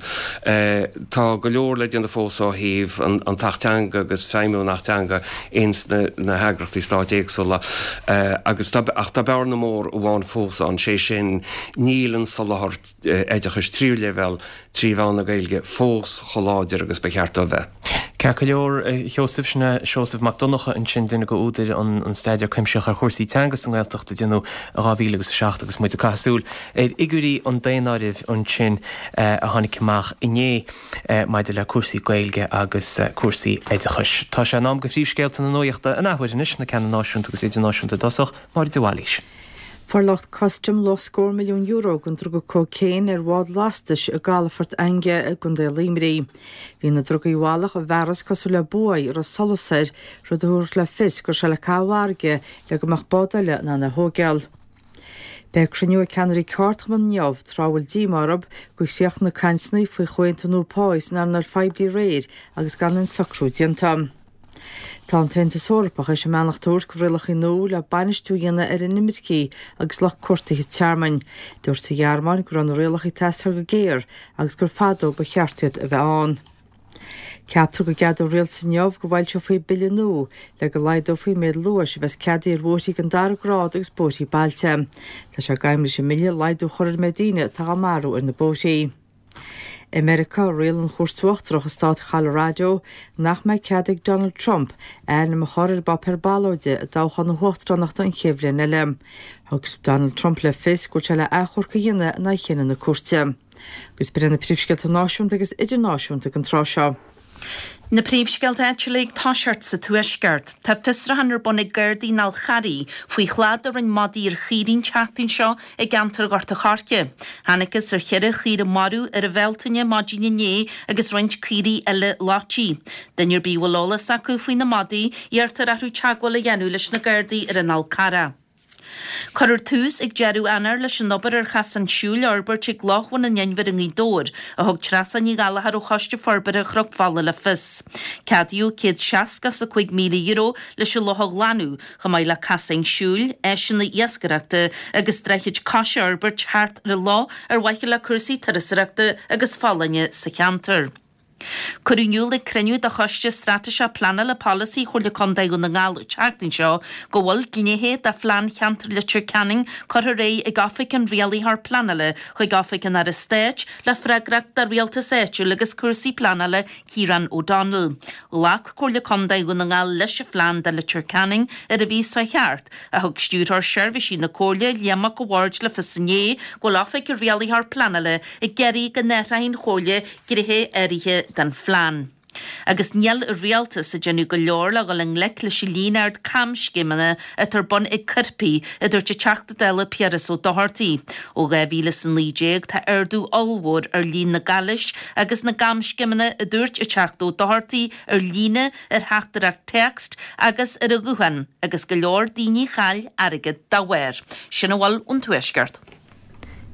Tá go leor le déanna fósá híomh an tachtanga agus féimú nach teanga ins na heagrachtaí stáit éagsúla, agus ach tá bear na mór bháin fós an sé sin nílan sa láthart éidechas tríú level trí bhán na gailge fós choláidir agus becheart a bheith. Ceir go leor Joseph sinna Joseph McDonagh an sin duine go úidir an staidir cuimseach ar chósaí teangas an Gaeltachta déanú a rábhíle agus seach agus muid a caiúil. Er igurí an déanairih an sin a tháinig cimach inné maidir le cuasaí gailge agus cuasaí éidechas. Tá sé ná go phríomhscéalta na nóíochta an áhuiiris na ceanna náisiúnta agus idirnáisiúnta dosach mar de bhhailís. Farlacht custom lo scór milliún euro gon drug cocéin ar bhád lastais a galafort aige a gon de limrí. Bhí na drug íhálach a bheras cosú le buai ar a solasir rud úr le fis gur se le cáhharge le go mach bádaile na na hógeal. Beg criniú a ceanirí cartman neamh tráhfuil dímarab go sioach na cansnaí faoi chuintanú páis nar nar febrí réir agus gan an sacrú diantam. Tá an tenta sórpach is sem meannach túir go bhrilach i nó le banistú dhéanana ar in nimircí agus lech cuairtaí tearmain, dúirt sa ghearmáin gur an rialach i testar go géir agus gur fadó ba cheartid a bheith an. Ceaptar go geadú réal sa neamh go bhhail seo faoi billianú le go leidó faoi méid luas bheits ceadaí ar bhótaí an dar grád agus bótaí bailte. Tá se gaiimri sé milliún leidú choir medíine tá marú ar na bótaí. America réal an chóirtuachtarach a stát Colorado nach mai ceadig Donald Trump an am chorir ba per balóide a dáchan na hóchtrannachta an chéblin eile. Agus Donald Trump le fis go se le échor go dhéine na chéine na cuairte. Gus brenn na príomhscéalta náisiúnta agus idirnáisiúnta an trá seo. Na príomhscéalta éitiúlaigh táseart sa tuaisceart, tá fisrahannar bunig gurdaí nál charí faoi chláadar an modí ar chirín teachtain seo i gantar gorta charce. Hanachas ar cheire chir a marú ar a bheltaine modíine né agus roint cirí eile látí. Denir bí bhlálas acu faoi na modí dheartar arú teagháil a dhéanú leis na gurdaí ar an alcara. Cuir tús ag jeú anar leis an nobar ar chas an siúil arbert ag láchhain an neinmhar an ídóir a thug trasa ní galahar ó choiste forbar a chrochtfála le fis. Cadíú céad seascas a chuig míle euro leis a lothg lanú go mbeidh le cas an siúil éis na iascareachta agus dreichiid caiise arbert thart ar lá ar bhaith le cursaí tarasaireachta agus fálainne sa cheantar. Curúniúil ag criniú de choiste strateise plana le policy chuir le condaigh na ngáil teachtain seo go bhfuil gnéhéad a phlean cheantar le Canning chur ré ag gafic an rialaí th planala chuig gafic an ar a stéit le freigracht dar rialta séitiú agus cuasaí planala Ciarán O'Donnell. Lach chuir le condaigh na ngáil leis a phlean de le Canning ar a bhí sa cheart a thug stúrthar seirbhísí na cóirle leamach go bhhaid le fisané go lafic a rialaí th planala i geirí go netaín chóirle grithe éirithe dan phlean. Agus níall a rialta sa genú go leor le go le lec le silíneart camscimana a tar bun ag curpi a dúirte teachta deile Pieras ó dohartaí. Ó ga bhíle san líéag tá ardú allhór ar lín na galis agus na gamscimana a dúirt a teachta ó dohartaí ar líne ar heachtarach text agus ar a guhan agus go leor daoine chail aige dáhair. Sinna bhfuil ún tuaisceart.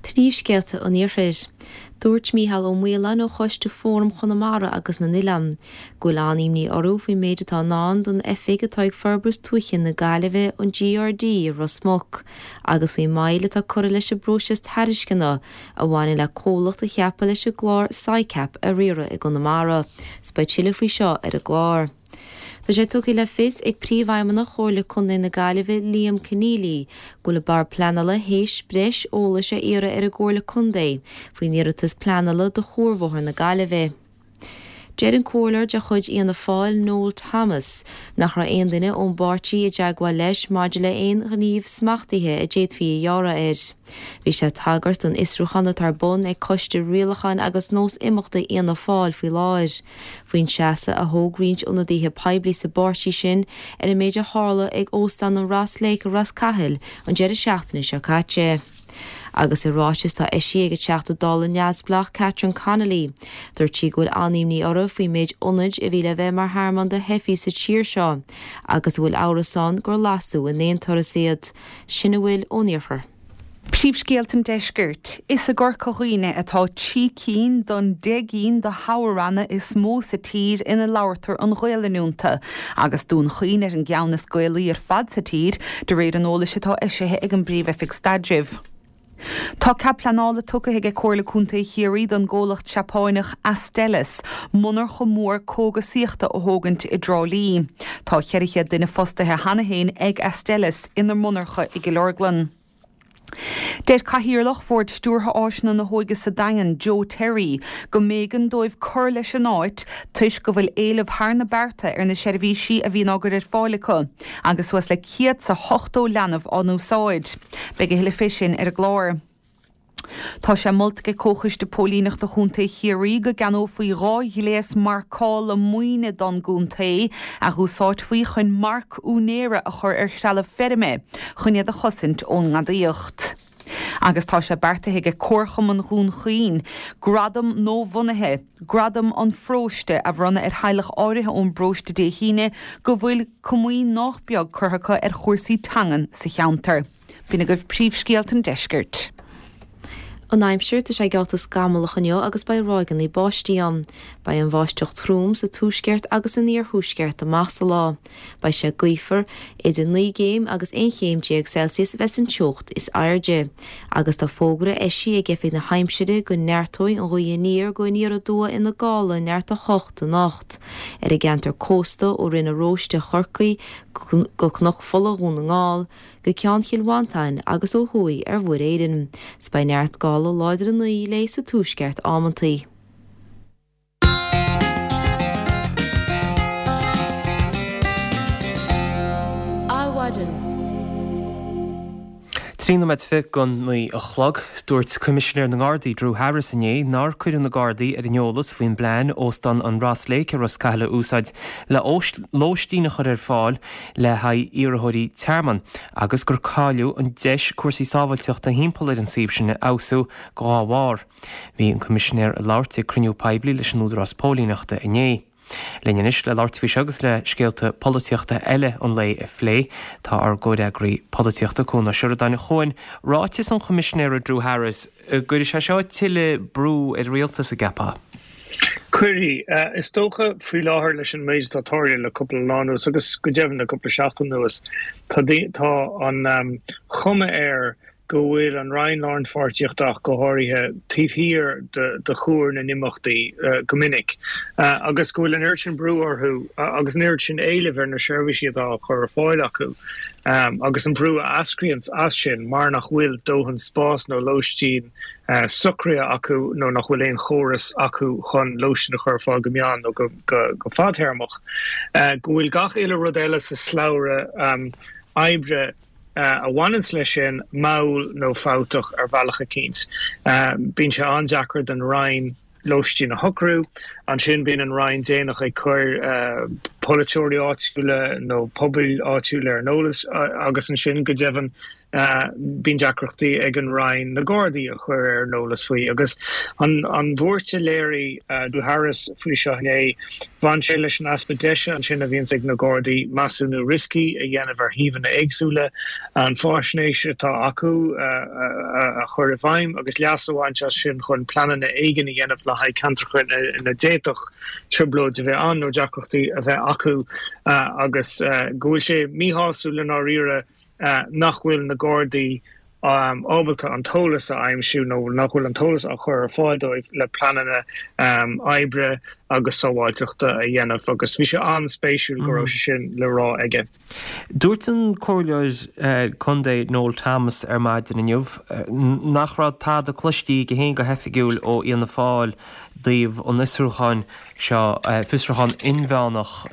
Príomhscéalta ó níorthair. Dúirt Mícheál ó Mhuileán ó choiste fórum Chonamara agus na Nilan. Gúil ní orú faoi méid atá nán don F A atáid ferbus tuichin na Gaillimhe an G R D Rosmuc, agus faoi maile tá cura leis a brúis tariscinna a bhhaine le cólacht a cheappa leis a glár Saicap a riire i Gunamara, spáid siile faoi seo ar a glár. Tá sé tucha le fis ag príomhhaimena chóirla chun na Gaillimhe Liam Keneally, go le bar planala héis breis óla sé ire ar a gcóirla chundé, faoi níratas planala do chóirmhóthar na Gaillimhe. Déir an cóirlar de chuid íana fáil Noel Thomas, nach ra aon duine ón báirtí a deagháil leis maidir le aon gníomh smachtaithe a déad fí dheara ir. Bhí sé tagart don isrúchanna tar bun ag coiste rialachan agus nós imachta íana fáil faoi láir. Faoin seasa a thógrínt úna dtíthe peibli sa báirtí sin ar a méide hála ag óstan an Ras Lake a Ras Cahill an deir seachtainna seo caite. Agus i ráis tá eisi ag teachta dála neasblach Catherine Connolly. Dúir tí gúil aníimní orra faoi méid ionid i bhí le bheith mar Harman de hefií sa tír seo, agus bhfuil árasán gur lasú in éon torasiad sinna bhfuil óníorfar. Príomhscéaltan deisgirt, is a gcurcha dhaoine atá tí cín don de cín do haranna is mó sa tír ina labhartar an Ghaeilliúnta, agus dún chuoine ar an gceann na scoilaí ar fad sa tír de réad an óla setá isithe ag an bríomh efig stadribh. Tá ceplanála tucha ag cóirla cúnta chéirí don ggólacht seapáineach Astellas, munar go mór cóga síochta ó thógant i drálí. Tá cheiriche duine fostathe hanahéin ag Astellas inar munarcha i Gilorglan. Déir caithíirlach fórt stúrtha áisina na hóige sa dagan Joe Terry go mégan dóibh cur leis an áit tuis go bhfuil éileh thar na bearta ar na seirbhísí a bhí águr ar fálacha, agus was le ciad sa hochtó leanamh an úsáid, be go hiile fisin ar a glár. Tá sé moltke cóchas de pólínach do chunta chéirí go gan ó faoi rá hiléas marcáil a muoine don gúnta a úsáid faoi chun marc únéire a chur ar sela ferme, chunne a chosint ón ngadaíocht. Agus tá sé berta ag cócham an gún chuoin, gradam nó bhunaithe, gradam an fróiste a bhronna ar heileach áirithe ón bróiste dé híine go bhfuil cumúin nachbeag chuthacha ar chóirsaí tangan sa cheantar. Bhína goibh príomhscéaltan deisgirt. An aimimseir tá sé gáta scamalach anneo agus ba ráigan í báistí an, ba an bháisteocht trúm sa túsceart agus an níor thuúsceart a más lá. Ba sé gaoifar idir ní géim agus ein chéim déag Celsius bheits an teocht is airde, agus tá fógra eisi a gefið na heimside go neartói an roií níor go níor a dua ina gála neart a chocht a nacht. Er a gentar cósta ó rinne róiste chorcaí go knoch fola rún ngáil, go cean chiilhaintain agus ó thuí ar bhfuir éidir, spa neart gála láidir an í lééis sa túsceart ámantaí. Trína meid fi gon ní a chlog, dúirt Commissioner na Gardaí Drew Harris inné nar cuireann na Gardaí ar an eolas faoin blean óstan an Ras Lake a Ras Cahill úsáid le lóistína chur ar fáil le haid iarrthóirí tearman, agus gur cáiliú an deis cuasaí sábhailteachta hímpóir an síobh sinna ausú gá bhár. Bhí an Commissioner a láirte cruniú peibli leis an údarás pólíneachta inné. Linneis le láirtmhí agus le scéalta políochta eile an lei a phlé tá ar ggóideagraí políochta chun na siúr daine chuin ráitis an Commissioner Drew Harris gurí sé seo tiile brú ar rialtas a gapa. Cuirí, uh, is tócha frí láthir leis an méid tátóirí le cúpla lánús agus go deimhin na cúpla seachtain nuas tá an um, chuma air go bhfuil an Ryan Lorne fortíochtach go háirithe tíomhhír de, de chúr na nimachtaí uh, go minic. Uh, agus go bhfuil an urchin breúarthú uh, agus an urchin éileh ar na seirbhísí atá chur fáil acu. Um, agus an brú a ascríonn as sin mar nach bhfuil dóhann spás nó lóistín uh, sucria acu nó nach bhfuil éon chóras acu chun lóistín a chur fáil go meán nó go, go, go fadthermach. Uh, go bhfuil gach ile rud eile sa sláire um, aibre Uh, a bhainans lei sin maul nó fátoch ar bhealacha cíns. Um, bín se andeachar den Ryan lóistín na hocrú, an sin bín an Ryan déanach ag chuir uh, polaitóirí áitiúile nó pobail áitiúile ar nólas uh, agus an sin go deimhin bín deacrochtaí ag an Ryan na Gardaí a chur ar nólas faoi agus an an bhórte léirí dú Harris faoi seo é bhain sé leis an aspa deise an sin a bhíonn ag na Gardaí masúnú riscí a dhéanamh ar híomhanna éagsúla an fáisnéise tá acu a chur a bhaim agus leasahhainte sin chun planana éigen i dhéanamh le haid cantrachuin ina déitoch triblóid a bheith an nó deacrochtaí a bheith acu agus gúil sé míhásúla ná rire nach bhfuil na Gardaí um, ábalta an tólas a aimimsú nó nach bhfuil an tólas a chur ar fáildóibh le planana um, aibre agus sáháilteachta a dhéanamh agus bhí sé an spéisiúil go raibh sin le rá aige. Dúirt an choirleir chundé Noel Thomas ar maidin inniuh nach rád tá a cloistí go hén go hefigiúil ó íana fáil daobh an isrúcháin seo fisrúchan inbheannach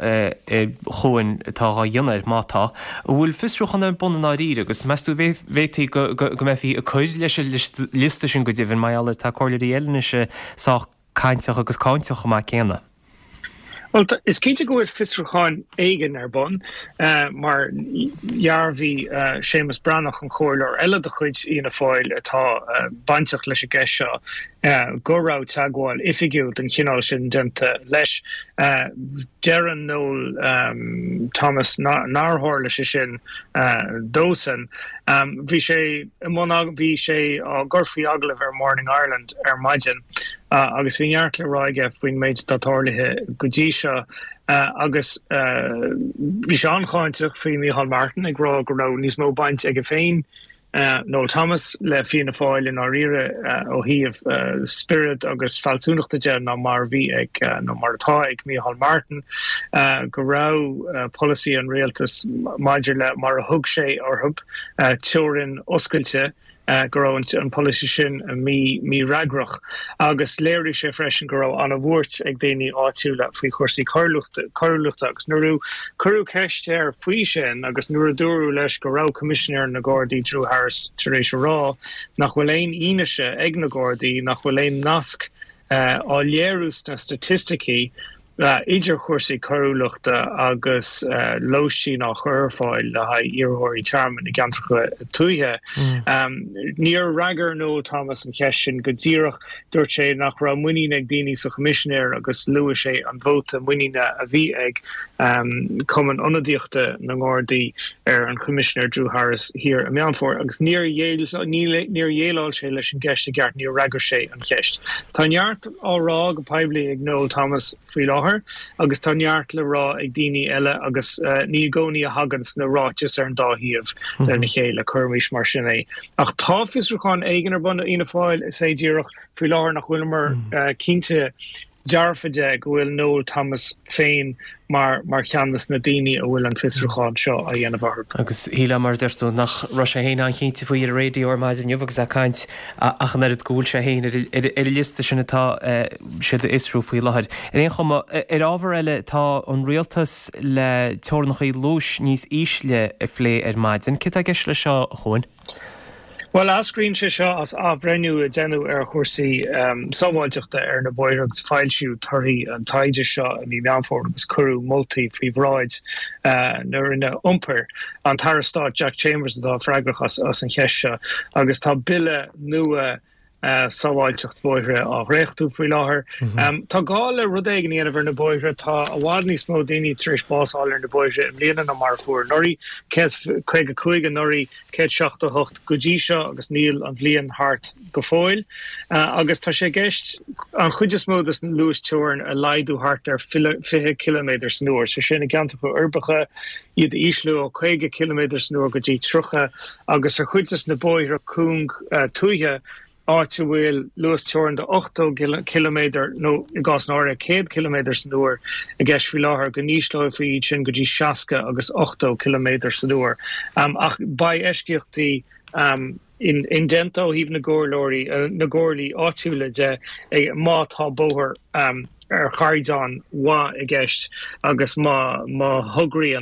chuin tá dionad mátá. Bhfuil fisrúchan an bun á rí agus meú bhétí go méhí a chuid leis lista sin go dtíobhann maiall tá choirleirí eileise sách caiinteach agus cáinteach má céanna. Well, is cinnte go bhfuil fisrúcháin éigen ar bun, uh, mar jaarhí uh, Seamus Brannach an chóirleir eile de chuid íana fáil atá uh, bainteach leis a gceis seo uh, go raibh teagháil ifigiúil an cinál sin denta leis uh, Deran Noel um, Thomas nárthir leis sin uh, dósan. Um, bhí sé bhí sé á gurfaí aglah ar Morning Ireland ar maidin. Uh, agus bhí neart le ráige faoin méid tátáirlathe go dtí seo agus bhí sé ancháinteach faoi Micheál Martin ag rá go raibh níos mó baint ag a féin Noel Thomas le fianna fáil in á rire ó híomh spirit agus fáilsúnachta de ná mar bhí ag nó mar atá ag Micheál Martin go raibh policy an réaltas maidir le mar a thug sé orthub teorann oscailte Uh, go raibh an policy sin a mí mí ragrach agus léirí sé freisin go raibh an a bhúirt ag déanaí áitiúla faoi chuirsaí choirluachta agus nuair curú ceist ar faoi sin agus nuair a dúrú leis go raibh commissioner na Gardaí Drew Harris tar éis rá nach bhfuil éon íneise ag na Gardaí nach bhfuil éon nasc á léirús na statisticí Uh, idir chuirsaí choirluachta agus uh, lóisí nach chuirfáil le ha iarthóirí charman i gantracha tuaithe. Mm. Um, níor ragar Noel Thomas an ceis sin go ddíireach dúirt sé nach ra muoine ag daoine sa commissionéir agus luaigh sé an bhóta muoine a bhí ag um, cuman ionadaíochta na Gardaí ar an commissioner Drew Harris hir a meanfór agus níor dhéaláil sé leis an ceist a gceart níor ragar sé an ceist. Tá neart árá go paibli ag Noel Thomas faoi láthair agus tá neart le rá ag daoine eile agus uh, ní gcónaí a hagans na ráiteas ar an dáthíomh mm-hmm. le na chéile chuirmís mar sin é. Ach tá fisrúcháin éigen ar buna ina fáil is é ddíireach faoi láthair nach bhfuil mar uh, cínte dearfaide go bhfuil Noel Thomas féin mar mar cheannas na daoine a bhfuil an fisrúcháin seo a dhéanamh orthu. Agus híle mar deirú nach ra sé héine an chénta faoi ar réidió ar maidin nniuh a caiint achan ar gúil sé héin ar lista sin atá siad isrú faoi láthaid. Ar éon chuma ar ábhar eile tá an rialtas le teornachaí lúis níos ísle a phlé ar maidin. Cit a gceis le seo chuin? Well, ascríonn sé seo as ábhreiniú a déanú ar chuirsaí um, sábháilteachta ar na bóir agus fáilsiú tuirí an taide seo a bhí meanfór agus curú multi príomhráid uh, nuair ina iompar an tarrastát Jack Chambers atá freagrach as, as an cheis seo agus tá bille nua Uh, sábháilteacht bóithre á réchtú faoi láthair. Mm-hmm. Um, tá gála rud éigen íanamh ar na bóithre tá a bhád níos mó daoine tríéis básáil ar na bóithre im líana na mar fuair. Noirí chuig a chuig a noirí céad seachta hocht go dtí seo agus níl an bhliaon thart go fóil. Uh, agus tá sé gceist an chuidir módas an luas teorann a laidú thart ar fiche kilometers nuair. So sin na gantacha urbacha iad íslú ó chuige kilometers nuair go dtí trucha agus ar chuidir na bóithre cúng uh, tuaithe áte bhfuil luas teorann de ochtó kilometer nó i gás náir céad kilometers nuair a gceist faoi láthair go níos leo faoi sin go dtí seasca agus ochtó kilometers nuair. Um, ach ba eiscíochtaí um, in in dento híh na gcomhlóirí uh, na gcomhlaí áitiúla de ag mátá bóthir um, ar chaidán wa i gceist agus má má thugraíonn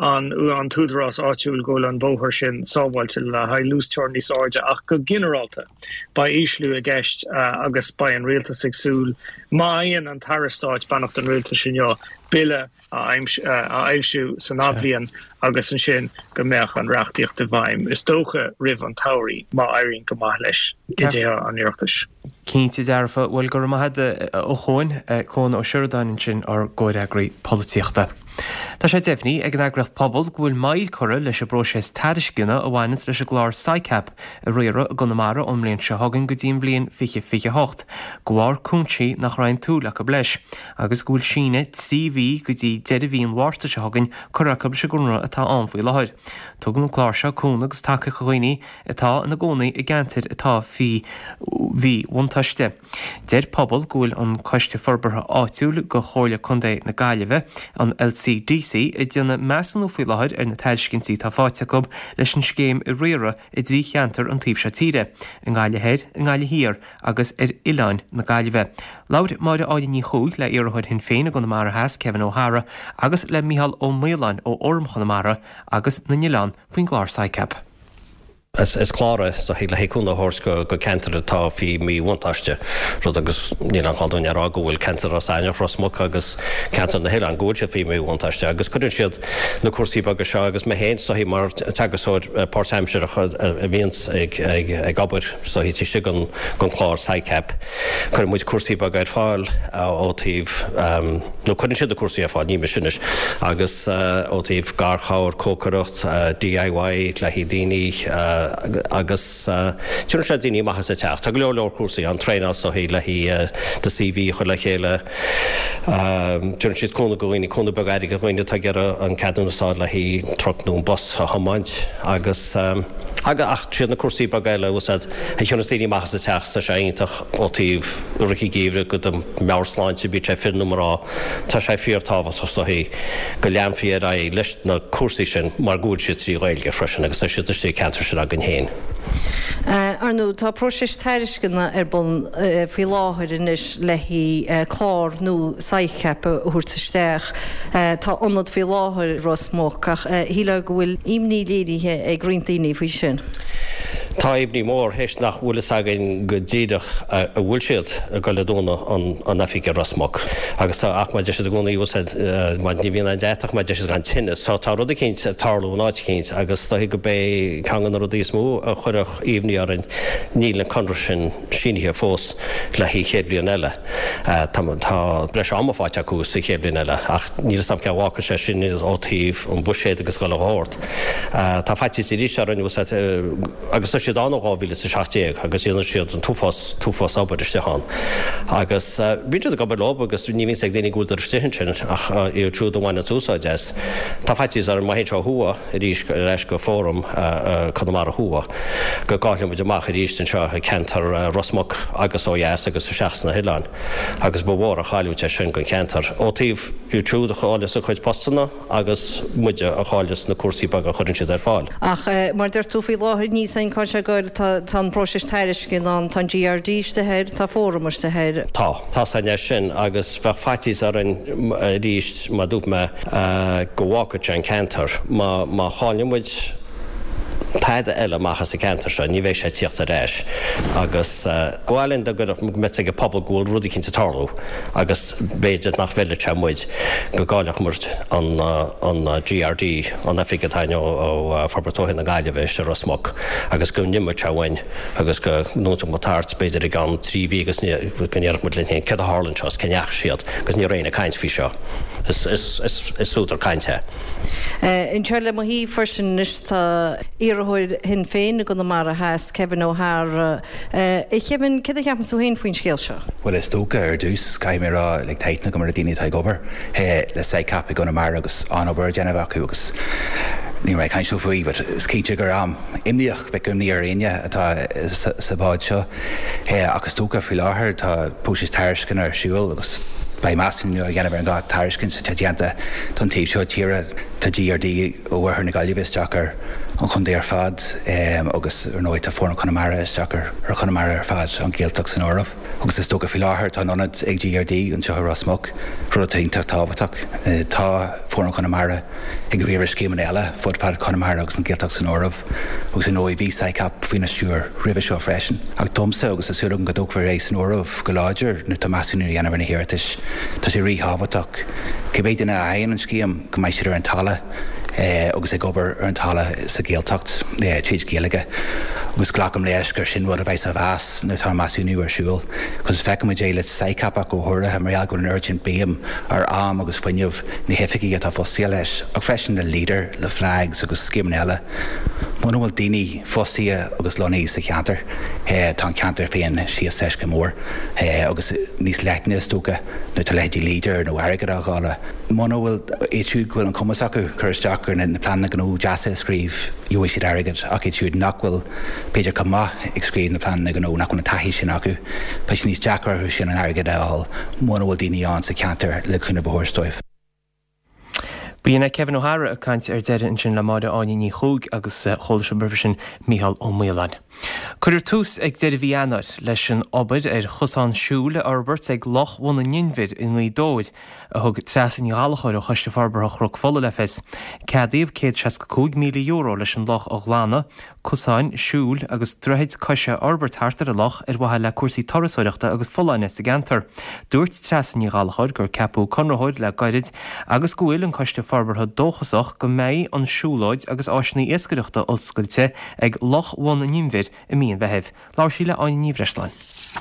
an an túdras áitiúil ggóil an bóthir sin sábhailte le ha lústeir níos áide ach go generalta ba íslú a gceist uh, agus ba an rialtas agsúil maíon an tarastáid bannacht an rialtas sin bille a aimsú san ábhliaon agus an sin go meach an reachtaíocht a bhaim. Is dócha rih an tairí má éiríonn go maith leis go dtí an iireachtas. Cínti dearfa bhfuil gur maithe ó cháin chun ó siúrdain sin ar ggóideagraí polítíochta. Tá sé defhní ag an agracht pobl bhfuil maid chora leis a broses tariscinna a bhhainint leis a glár saicap a réire a gonamara omlíonn se hagann go dtíon blion fiche fiche hocht, gohar cúntí nach rainn túla go bleis, agus gúil síne trí bhí go dtí dead a bhíon mhárta se hagann choracab se gúnra atá anfaí láthir. Tugann chlár se cún agus take chuoine atá na gcónaí i gceantar atá fi bhí bhaintaiste. Deir pobl gúil an coiste forbartha áitiúil go chóirle chundé na Gaillimhe an L C D C i dtíanana measan ó faoi láthir ar na teilscinntaí tá fáite gob leis an scéim i réire i dtrí cheantar an taobh se tíre, an Gaillimhe Head, an Gaillimhe Hír agus ar Ileán na Gaillimhe. Laur máire áide ní chúil le iarthid hin féin a Conamara Heas Kevin O'Hara agus le Mícheál Ó Maoláin ó Orm Conamara agus na Nnileán faoin glár saicap. Is is klára so hí le héúna hors go go cantar atá fi mí bhaintaiste rud agus ní an chaún ar agóhfuil cantar as aine frosmach agus cantar na héile an gúide fi mí bhaintaiste agus chuann siad na cuasaí agus seo agus me héin so hí mar teagasóid Port-Hampshire a bhíons ag ag gabair so hí si gan gan chlár saicap chuir muid cuasaí bag ar fáil ótíh nó chuann siad a cuasaí a fáil ní sinis agus ótíh garchair cócarucht D I Y le hí daoine agus tuair sé daoine maithas a teach. Tá go leor leor cuasaí an tréineáil so hí le hí de C V chu le chéile tuair siad cúna gohaoine cúna begaide go bhaoine tá gur an ceadúnaáil le hí trochnún bus a hamáint agus aga ach siad na cuasaí bagaile was said he chuna daoine maithas a teach sa sé aintach ótíh ruí géimhre go do meársláinte bí sé fir numerá tá sé fíor tábhat so hí go leanfiad a leis na cuasaí sin mar gúil siad trí réilge freisin agus siad is sé cantar sin gan héin. Arnú tá prósis teiriscinna ar bun faoi láthir inis le hí chlár nó saicap thuirtaisteach tá ionad faoi láthir rosmach ach hí le go bhfuil imní léirithe ag gríntaoine faoi sin. Tá imní mór héis nach bhfuil agan go ddíadach a bhfuil siad a go le dúna an nafiige rosmach. Agus tá ach mai de a gúna úsad má ní bhíon déach mai de gan tinine, so tá rud cinint tarlú náid cinint agus tá go bé cheangan rudí mú a chuireach íomní ar an níl an conra sin siníthe fós le hí chéadblion eile. Tá breis amfáte acu sa chéadblion eile ach níl sam cehácha sé sin ótíh an buséad agus go le háirt. Tá feití sí ríise an úsad agus siad anáhíle sa seaachtéag agus dhéanana siad an túfás túfás ábairiste hán. Agus bíidir go lob agus ní vín ag déananig gúil stihin sin ach í trúd amhaine úsáides. Tá feití ar maihé thua i ríis leis go fóm Conamara thua go gáithlim muid amach i ríisten seo a cantar rosmach agus óhéas agus sa seachas na Hileán agus ba bhór a chaúte sin go cantar. Ótíh ú trúd a cháilas a chuid postanna agus muide a cháilas na cuasaí bag a chuann siad ar fáil. Ach mar der tú faoi láthir níos an se goil tá prósis teiriscin an tá G R D-iste héir tá fórumar sa héir. Tá, tá saine sin agus bheit faitís ar an ríist má dúp me go bhhacaid an cantar má cháilmuid Táide eile machchas sa cantar se, ní bhéh sé tíocht a réis agus bhhailinn de gur mit go pobl gúil rudí cinnta tarlú agus béidir nach bhéile te muid go gáileach muirt an G R D an Africatáine ó Forbartóthaí na Gaillimhe se rosmach agus go nimmer te bhain agus go nóta motárt beidir gan trí bhí agus gnéarach mud linn ce a Harlan seos ceneach siad agus ní réna caiint fi seo. Is sútar caiinte. In teir le mo hí fersin is tá iarthúir hin féin go Conamara Heas Kevin O'Hara. I cheann cid a cheapan sú héin faoin scéal seo? Well is tóga ar dús caiimrá le teitna go mar a daoine tá gobar le saicap i Conamara agus an obair déanamh acu agus ní ra caiin siúfaí, but is cíte gur am imníoch be go ní ar aine atá sa báid seo agus tóga faoi láthair tá pósis teiriscin ar siúil agus Bei massú a gannne an gá tariscin sa teanta don tíb seo tíre Tá G R D ó bhhar na galibh teachar an chundéar fad agus ar nóid a fórna Connemara teachar ar Connemara ar fad an ggéalteach san áramh. Agus is tóga fi láthair tá anad ag G R D an seo Rossmach ru taonnta táhaach tá fórna Connemara ag go bhíar céman eile fud pad Connemara agus an ggéalteach san áramh agus in nóid bhí saicap faoine stúr ribh seo freisin. Ag domsa agus is suúla an go dóg éis an áramh go láidir nu tá masúnú dhéanamh na héritas tá sé ríhabhaach. Cibé duna aon an scíam go maiid siad ar an tala agus ag obair ar an tala sa géalteacht tríd géalaige. Agus ghlacham leis gur sin bhd a bheith a bheas nó tá masúnú ar siúil, cos feicim a déile saicapach go thuirtha mar go an urgent béam ar am agus foiineh na heficí atá fósaí leis ag freisin le líder le flags agus scéman eile. Muna bhfuil daoine fósaí agus lonaí sa cheantar tá an cheantar féin sios teis go mór agus níos leitne tóga nó tá leidí líder nó airgad a gála. Muna bhfuil éisiú bhfuil an cumas acu chuteach gur na planna go jazz scríb jo siad airgad ach éisiúd nachhfuil Peidir go maith ag scríb na planna go nach na taihí sin acu, pe sin níos deachar sin an airgad eáil muna bhfuil daoine an sa cheantar le chuna bhthirstoibh. Bíonna Kevin O'Hara a caiint ar deire in sin le máide áine ní chúg agus chola se burfa sin Mícheál Ó Maolainn. Cuidir tús ag deidir bhíanaar leis an obair ar chusán siúla arbert ag loch bhna ninmhid in lí dóid a thug tresan íhalachir ó chuiste farbarach rug fola le fes. Cadíomh céad seascadh míle euro leis an loch ó Ghlana, chusáin siúl agus droid caiise arbert hartar a loch ar bhathe le cuasaí torasóireachta agus foláine sa gantar. Dúirt tresan íhalachir gur capú conrathid le gairid agus go bhfuil an chuiste farbartha dóchasach go méid an siúláid agus áisnaí éascaireachta ollscoilte ag loch bhna ninmhid i míon bheitheh. Lá síle áin ní bhreislein.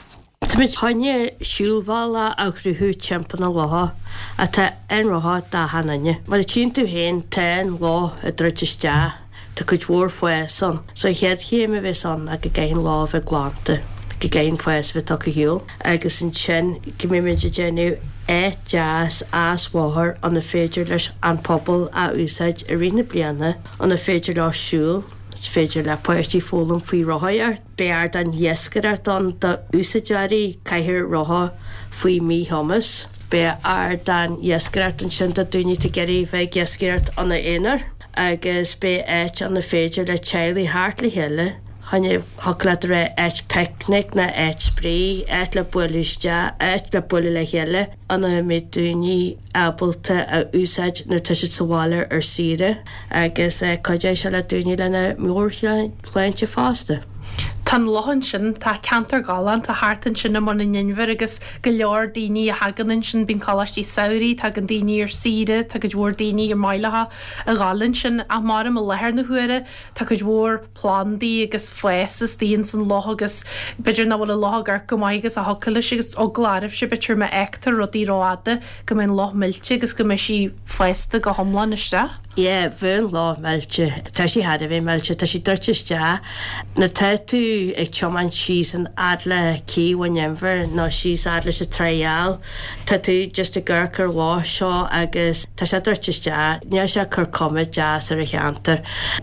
Táid thaine siúlhála áchruthú teampan na látha a tá anrátha dá hanaine. Mar a tín tú héin ten lá a dúirteiste tá chuid mhór foié san. So head chéime bheith san a go gcéin lá bheith glánta. Go gcéin foies bheith tucha hiúil. Agus an sin go mimiid a déanú é jazz as bháthair an na féidir leis an pobl a úsáid a rina bliana an na féidir á siúil. Is féidir le poisttí fólam faoi rothair, bear den hiescair don de úsaidearí caiithir rotha faoi mí thomas. Be ar den hiescair an sin a dúine te geirí bheith hiescair anna éar, agus be éit an na féidir le tealaí háart le heile, Hanne haklet ra et picnic na et sprí, et le buiste, et le bulle le heile, anna mé dúní abalta a úsáid na tuisi saháir ar sire, agus coidé se le dúní lena mór leinte fásta. Tan lohan sin tá cantar galan tá hátan sin am na ninmhar agus go leor daoine a haganan sin bín choistí saoirí tá an daoine ar sire tá go dhór daoine ar mailetha a galan sin a mar am lethir na huire tá go dhór plandaí agus foiesas daon san loth agus beidir na bhfuil lothagar go maigus a hocalis agus ó gláirh si bitir me ectar rodí ráda go mé loth millte agus go me si foiesta go thomlan iste? Ie, bhún lá millte. Tá sí had a bheith millte, tá sí dúirteiste na tá tú ag teomán síos an adla cíhain nemhar nó síos adla sa treial, tá tú just a ggurcar lá seo agus tá sé dúirteiste, ní sé chur comid jazz ar a cheantar.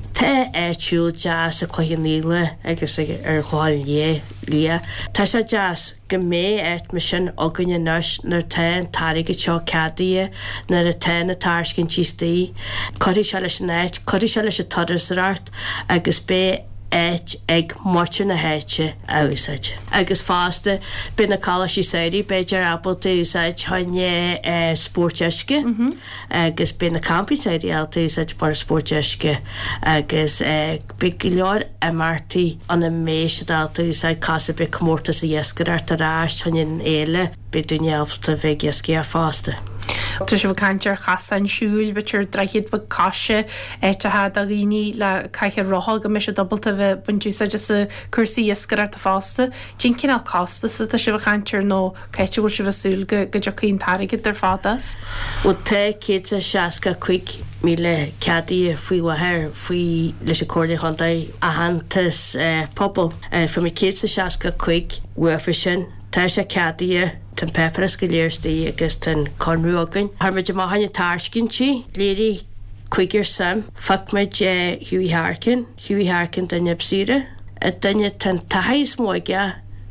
Tá éitiúil jazz a chluiche níla agus ar cháil lé lia. Tá sé jazz go mé éit me sin aganne nus nar ta tarig seo cadí nar a ta na táircinn tíí, choirí se leis an éit, choirí se leis a todarart agus bé éit ag máte na héite ásaid. Agus fásta bin na cálaí saoí beidir Appleta úsáid thaine sportteisce agus bin na campi saoí alta úsáid bar sportteisce agus be go leor a martaí an na méis alta úsáid casa be cummórtas a dhéascar ar tarráis thain éile be dúine alta bheith dhéasci ar fásta. Tá sé bh cantear chasan siúil bitir drachiad bh caiise éitethe a rií le caiiche rothá go me sé dobalta bheith buúsa just a chusaí iscar a fásta, Dín cinál cásta sa tá si bh cantear nó caiite bhil si bhsúil go go deochaín tarigid ar fádas? Bhil té cé a seaca chuig míle ceadaí faoi wathir faoi leis a cóirdaí chudaí a hantas pobl fa mé cé a seaca chuig uafar sin, tá sé ceadaí tan peparas go léirstaí agus tan conrúagain. Harmaid má haine táircinn si, léirí chuigir sam, fach meid Hughie Harkin, Hughie Harkin den nebsíre, a danne tan tahéis móige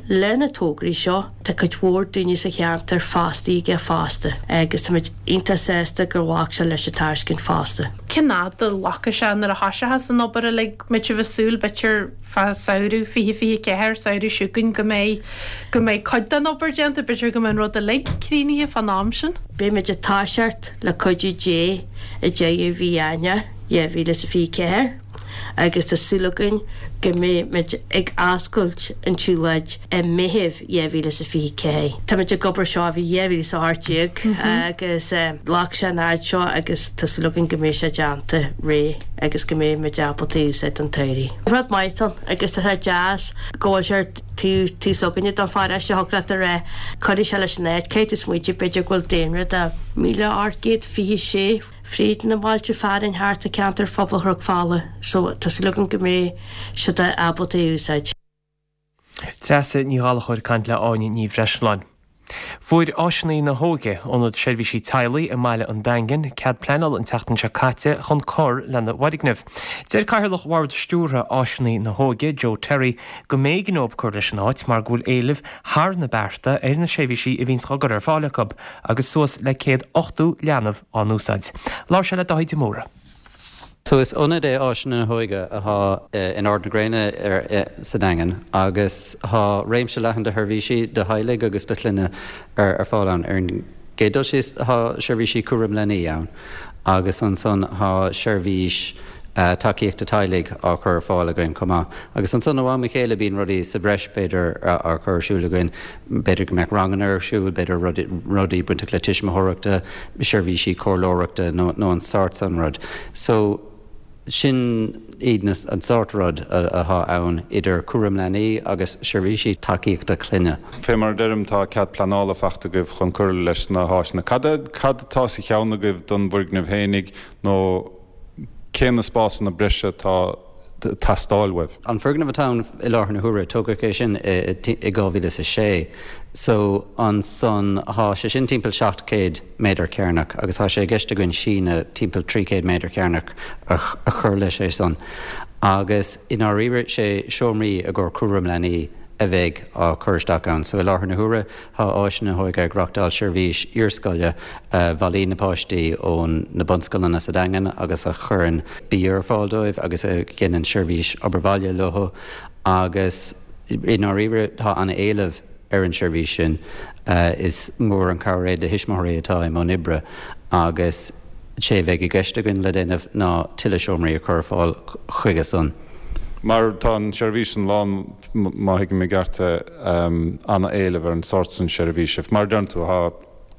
lena tógraí seo tá chuidhór daoine sa cheantar fástaí ge fásta, agus tá muid inta sésta gur bhhac se leis a táircinn fásta. Cinná do lacha se nar a hasise san obair le mit bhsúil bitir fa saoú fi fi ceir saoú siúgann go méid go méid chuid an obairgénta bitir go man rud a le críní fan námsin. Bé meid a táseart le chuidú dé a dé a bhí aine je bhí le sa fi ceir, agus tá súlagann go mé meid ag ascailt an túlaid a méhih dhéhíle sa fi cé. Tá meid a gobar seo a bhí dhéhíle sa hartíag agus lách se náid seo agus tá súlagann go mé sé deanta ré agus go mé me deapatíú sé an teirí. Rud maitan agus tá jazz ggóisiart tú tú soganne an fáir se hogla a ré chuidir se leis néid cé is muide beidir ghfuil déanre a míle arcéad fi sé fríd na bhailte fearin háart a ceantar fphobal fála, so tá súlagann go mé se de abaltaí úsáid. Teasa ní hála chuir cant le áine ní bhreisláin. Fuair áisinaí na hóge ónad seirbhísí tailaí a maiile an dagan, cead pleanal an teachtain se caite chun cór lena Wadigneamh. Deir caithirlach Ward stúra áisinaí na hóge Joe Terry go méid gnóp chuir leis an áit mar gúil éileh thar na bearta ar na seirbhísí a bhín scogar ar fáileachab agus suas le céad ochtú leanamh an úsáid. Lár se le dáid móra. So is ona é áisina na hóige atá in Ard na Gréine ar sa dagan, agus há réimse lechan de thurhísí de Heilig agus de cluine ar ar fáilán ar gédul síos há seirbhísí cuaram lenaí ann, agus an son há seirbhís takeíocht de Heilig á chur fáilagain comá. Agus an son bhhain chéile bíon rudí sa bhreis beidir ar chur siúlagain beidir go meach rangan ar siúil beidir rudí buinte le tiismothireachta, seirbhísí cóirlóireachta nó an sort an rud. So sin iadnas an sortrod atá ann idir cuaram lenaí agus seirbhísí takeíochta cluine. Fé mar deirm tá cead planála feachta goibh chun cur leis na háisna. Cad tá sa cheanna goibh don Bhuirgneamh Hénig nó cé na spás na brise tá tastáilwebh. An Fergnamh Town i láthair na huaire tógadh é sin i gábhíle sa sé. So an son há sé sin timpeall seacht céad méadar cearnach, agus há sé gceiste goin sína timpeall trí céad méadar cearnach a chur leis é son. Agus in á riire sé seomraí a gur cuaram lenaí a bheith á chuirteach ann. So i láthair na huaire há áisina hóige ag reachtáil seirbhís iarscoile bhailí na páistí ón na bunscoileanna na sa dagan agus a churann bíar fáildóibh agus a gcinan seirbhís obairbhaile lotho, agus in á riire tá anna éileh ar an seirbhís sin is mór an cabhréid de hisismóirí atá i món ibre, agus sé bheith i gceiste goin le déanamh ná tuile seomraí a chur fáil chuige son. Mar tá an seirbhís an lán má hiigh mé garte anna éileh ar an sort san seirbhíisih. Mar dearn tú há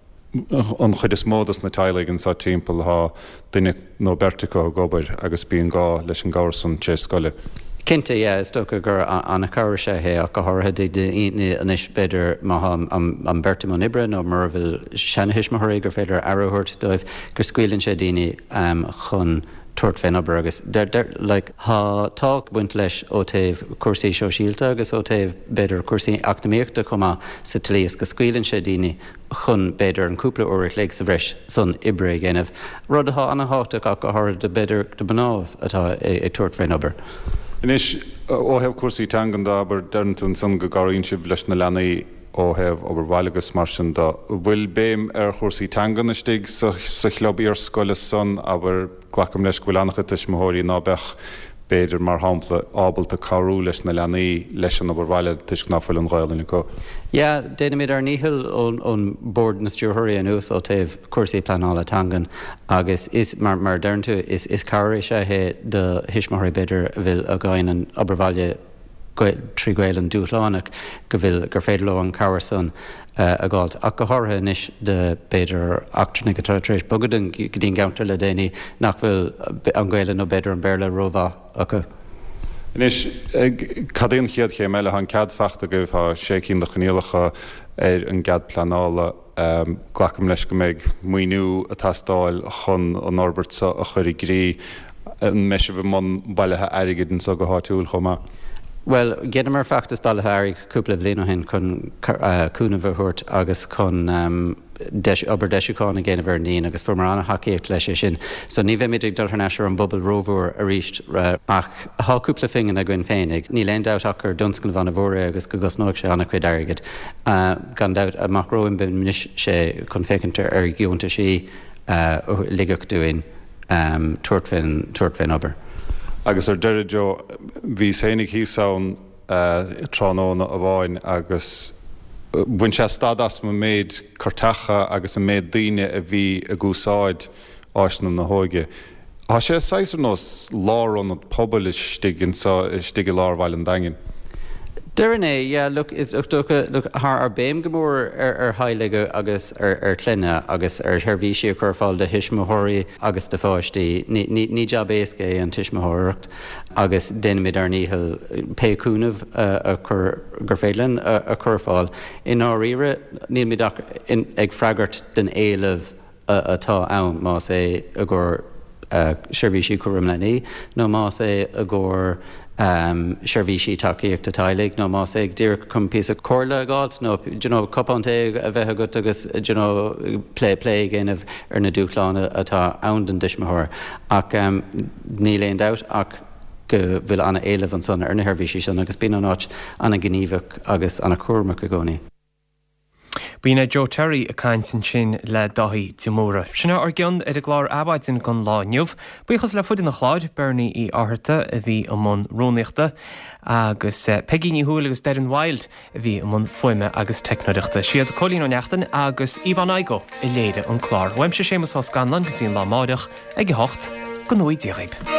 an chuid is módas na Tailigh sa timpeall há duine nó berticó gobair agus bíon gá leis an gáir san té scoile. Cinnte é is tócha gur anna cabhar sé hé ach go háirithe de aoine anis beidir an bertimón ibre nó mar bhfuil sena hisismothirí gur féidir airthirt dóibh gur scuilann sé daoine chun tuairt féin obair agus le há tá buint leis ó taobh cuasaí seo síalta agus ó taobh beidir cuasaí académiachta chumá sa tlíos go scuilann sé daoine chun beidir an cúpla uair le sa bhreis san ibre ggéanamh. Rud atá anna háteach ach go háir de beidir de banámh atá ag tuairt féin obair. Inis ó hebh cuasaí teangan d'ábhar dearn tún san go gáiríonn sibh leis na leanaí ó hebh obairmhailagus mar sin dá. Bhfuil béim ar chuasaí teangan istigh sa chlob ar scoile son aber ghlacham leis bhfuil annach tiismothirí ná bheith beidir mar hampla ábalta carú leis na leanaí leis an obairmhaile tuis gnáfuil an ghailinn go. Ja, déanamid ar níhil ón board na stúrthirí an ús ó taobh cuasaí planála teangan agus is mar mar dearn tú is is cabhar sé hé de hisismothirí beidir bhfuil a gcáin an obairmhaile trí ghail an dúshlánach go bhfuil gur féidir le an cabhar son a gáilt. Ach go háirithe inis de beidir achtrana go trééis bogadan go dtíon gaantar le déanaí nach bhfuil an ghaile nó beidir an béle rómha acu. Inis cadíon chiad ché meile an cead feachta goibh há sé cinn de chaníalacha ar an gcead planála ghlacham leis go méid muoinú a tastáil chun an Norbert sa a chuir grí an meise bh man bailithe aigeann sa go háitiúil chomá. Well, géad mar feachtas bailthe airigh cúpla bhbliana hen chun cúna bhthúirt agus chun obair deisiúáin géana bhar níon agus fu mar anna haíocht leis sin. So ní bheith midig dul neisir an Bubble Rover a ríist ach háúpla fingin a gin féinnig. Ní len dat achar dunscan bhana bhóra agus go gosnóg sé anna chuid airgad. Gan dat amach roin bin muis sé chun fécinntar ar gúnta sí ligach dúin tuairtfin tuairtfin obair. Agus ar deire jo bhí sénig hísán tróna a bháin agus buin sé stadas ma méid cartacha agus a méid daine a bhí a gúsáid áisna na hóige. Tá sé séisar nás lárón pobl is stigin stig lárhhail an dangin. Durinné, yeah, look, is look, look, haar ar béim gomór ar, ar heilige agus ar, ar clinne agus ar hervíisi a churfáil de hismothirí agus de fáistí ní job éasca an tismothireacht agus déanaid ar níhil pécúnamh a chur gur féileann a churfáil. In áíire níl mid ag freagart den éileh atá ann má é a gur seirbhísí churim lení, nó má é a gur Um, seirbhísí takeíocht a tailig, nó más ag dtír chun pí a cóla gáil, nó you know, copánta a bheith agat agus you know, plé plé géanamh ar na dúchlána atá ann den dismthir. Ach um, ní léon dat ach go bhfuil anna éileh an san ar na seirbhísí sin agus bíon an áit anna gníomhach agus anna cuairmach a gcónaí. Bína Joe Terry a caint san sin le dahí timóra. Sinna ar gcionn ar a glár abhaid sin gon láinniuh, buchas le fudin na chláid Bernie í áharta a bhí am món róniachta agus Peggy Húil agus Darren Wild a bhí am món foiime agus technoireachta. Siad Colleen ó neachtain agus Ivan Aigo i léire an chlár. Weimse sémas á Scanlan go dtíon lá máireach ag hocht go nóid díghaib.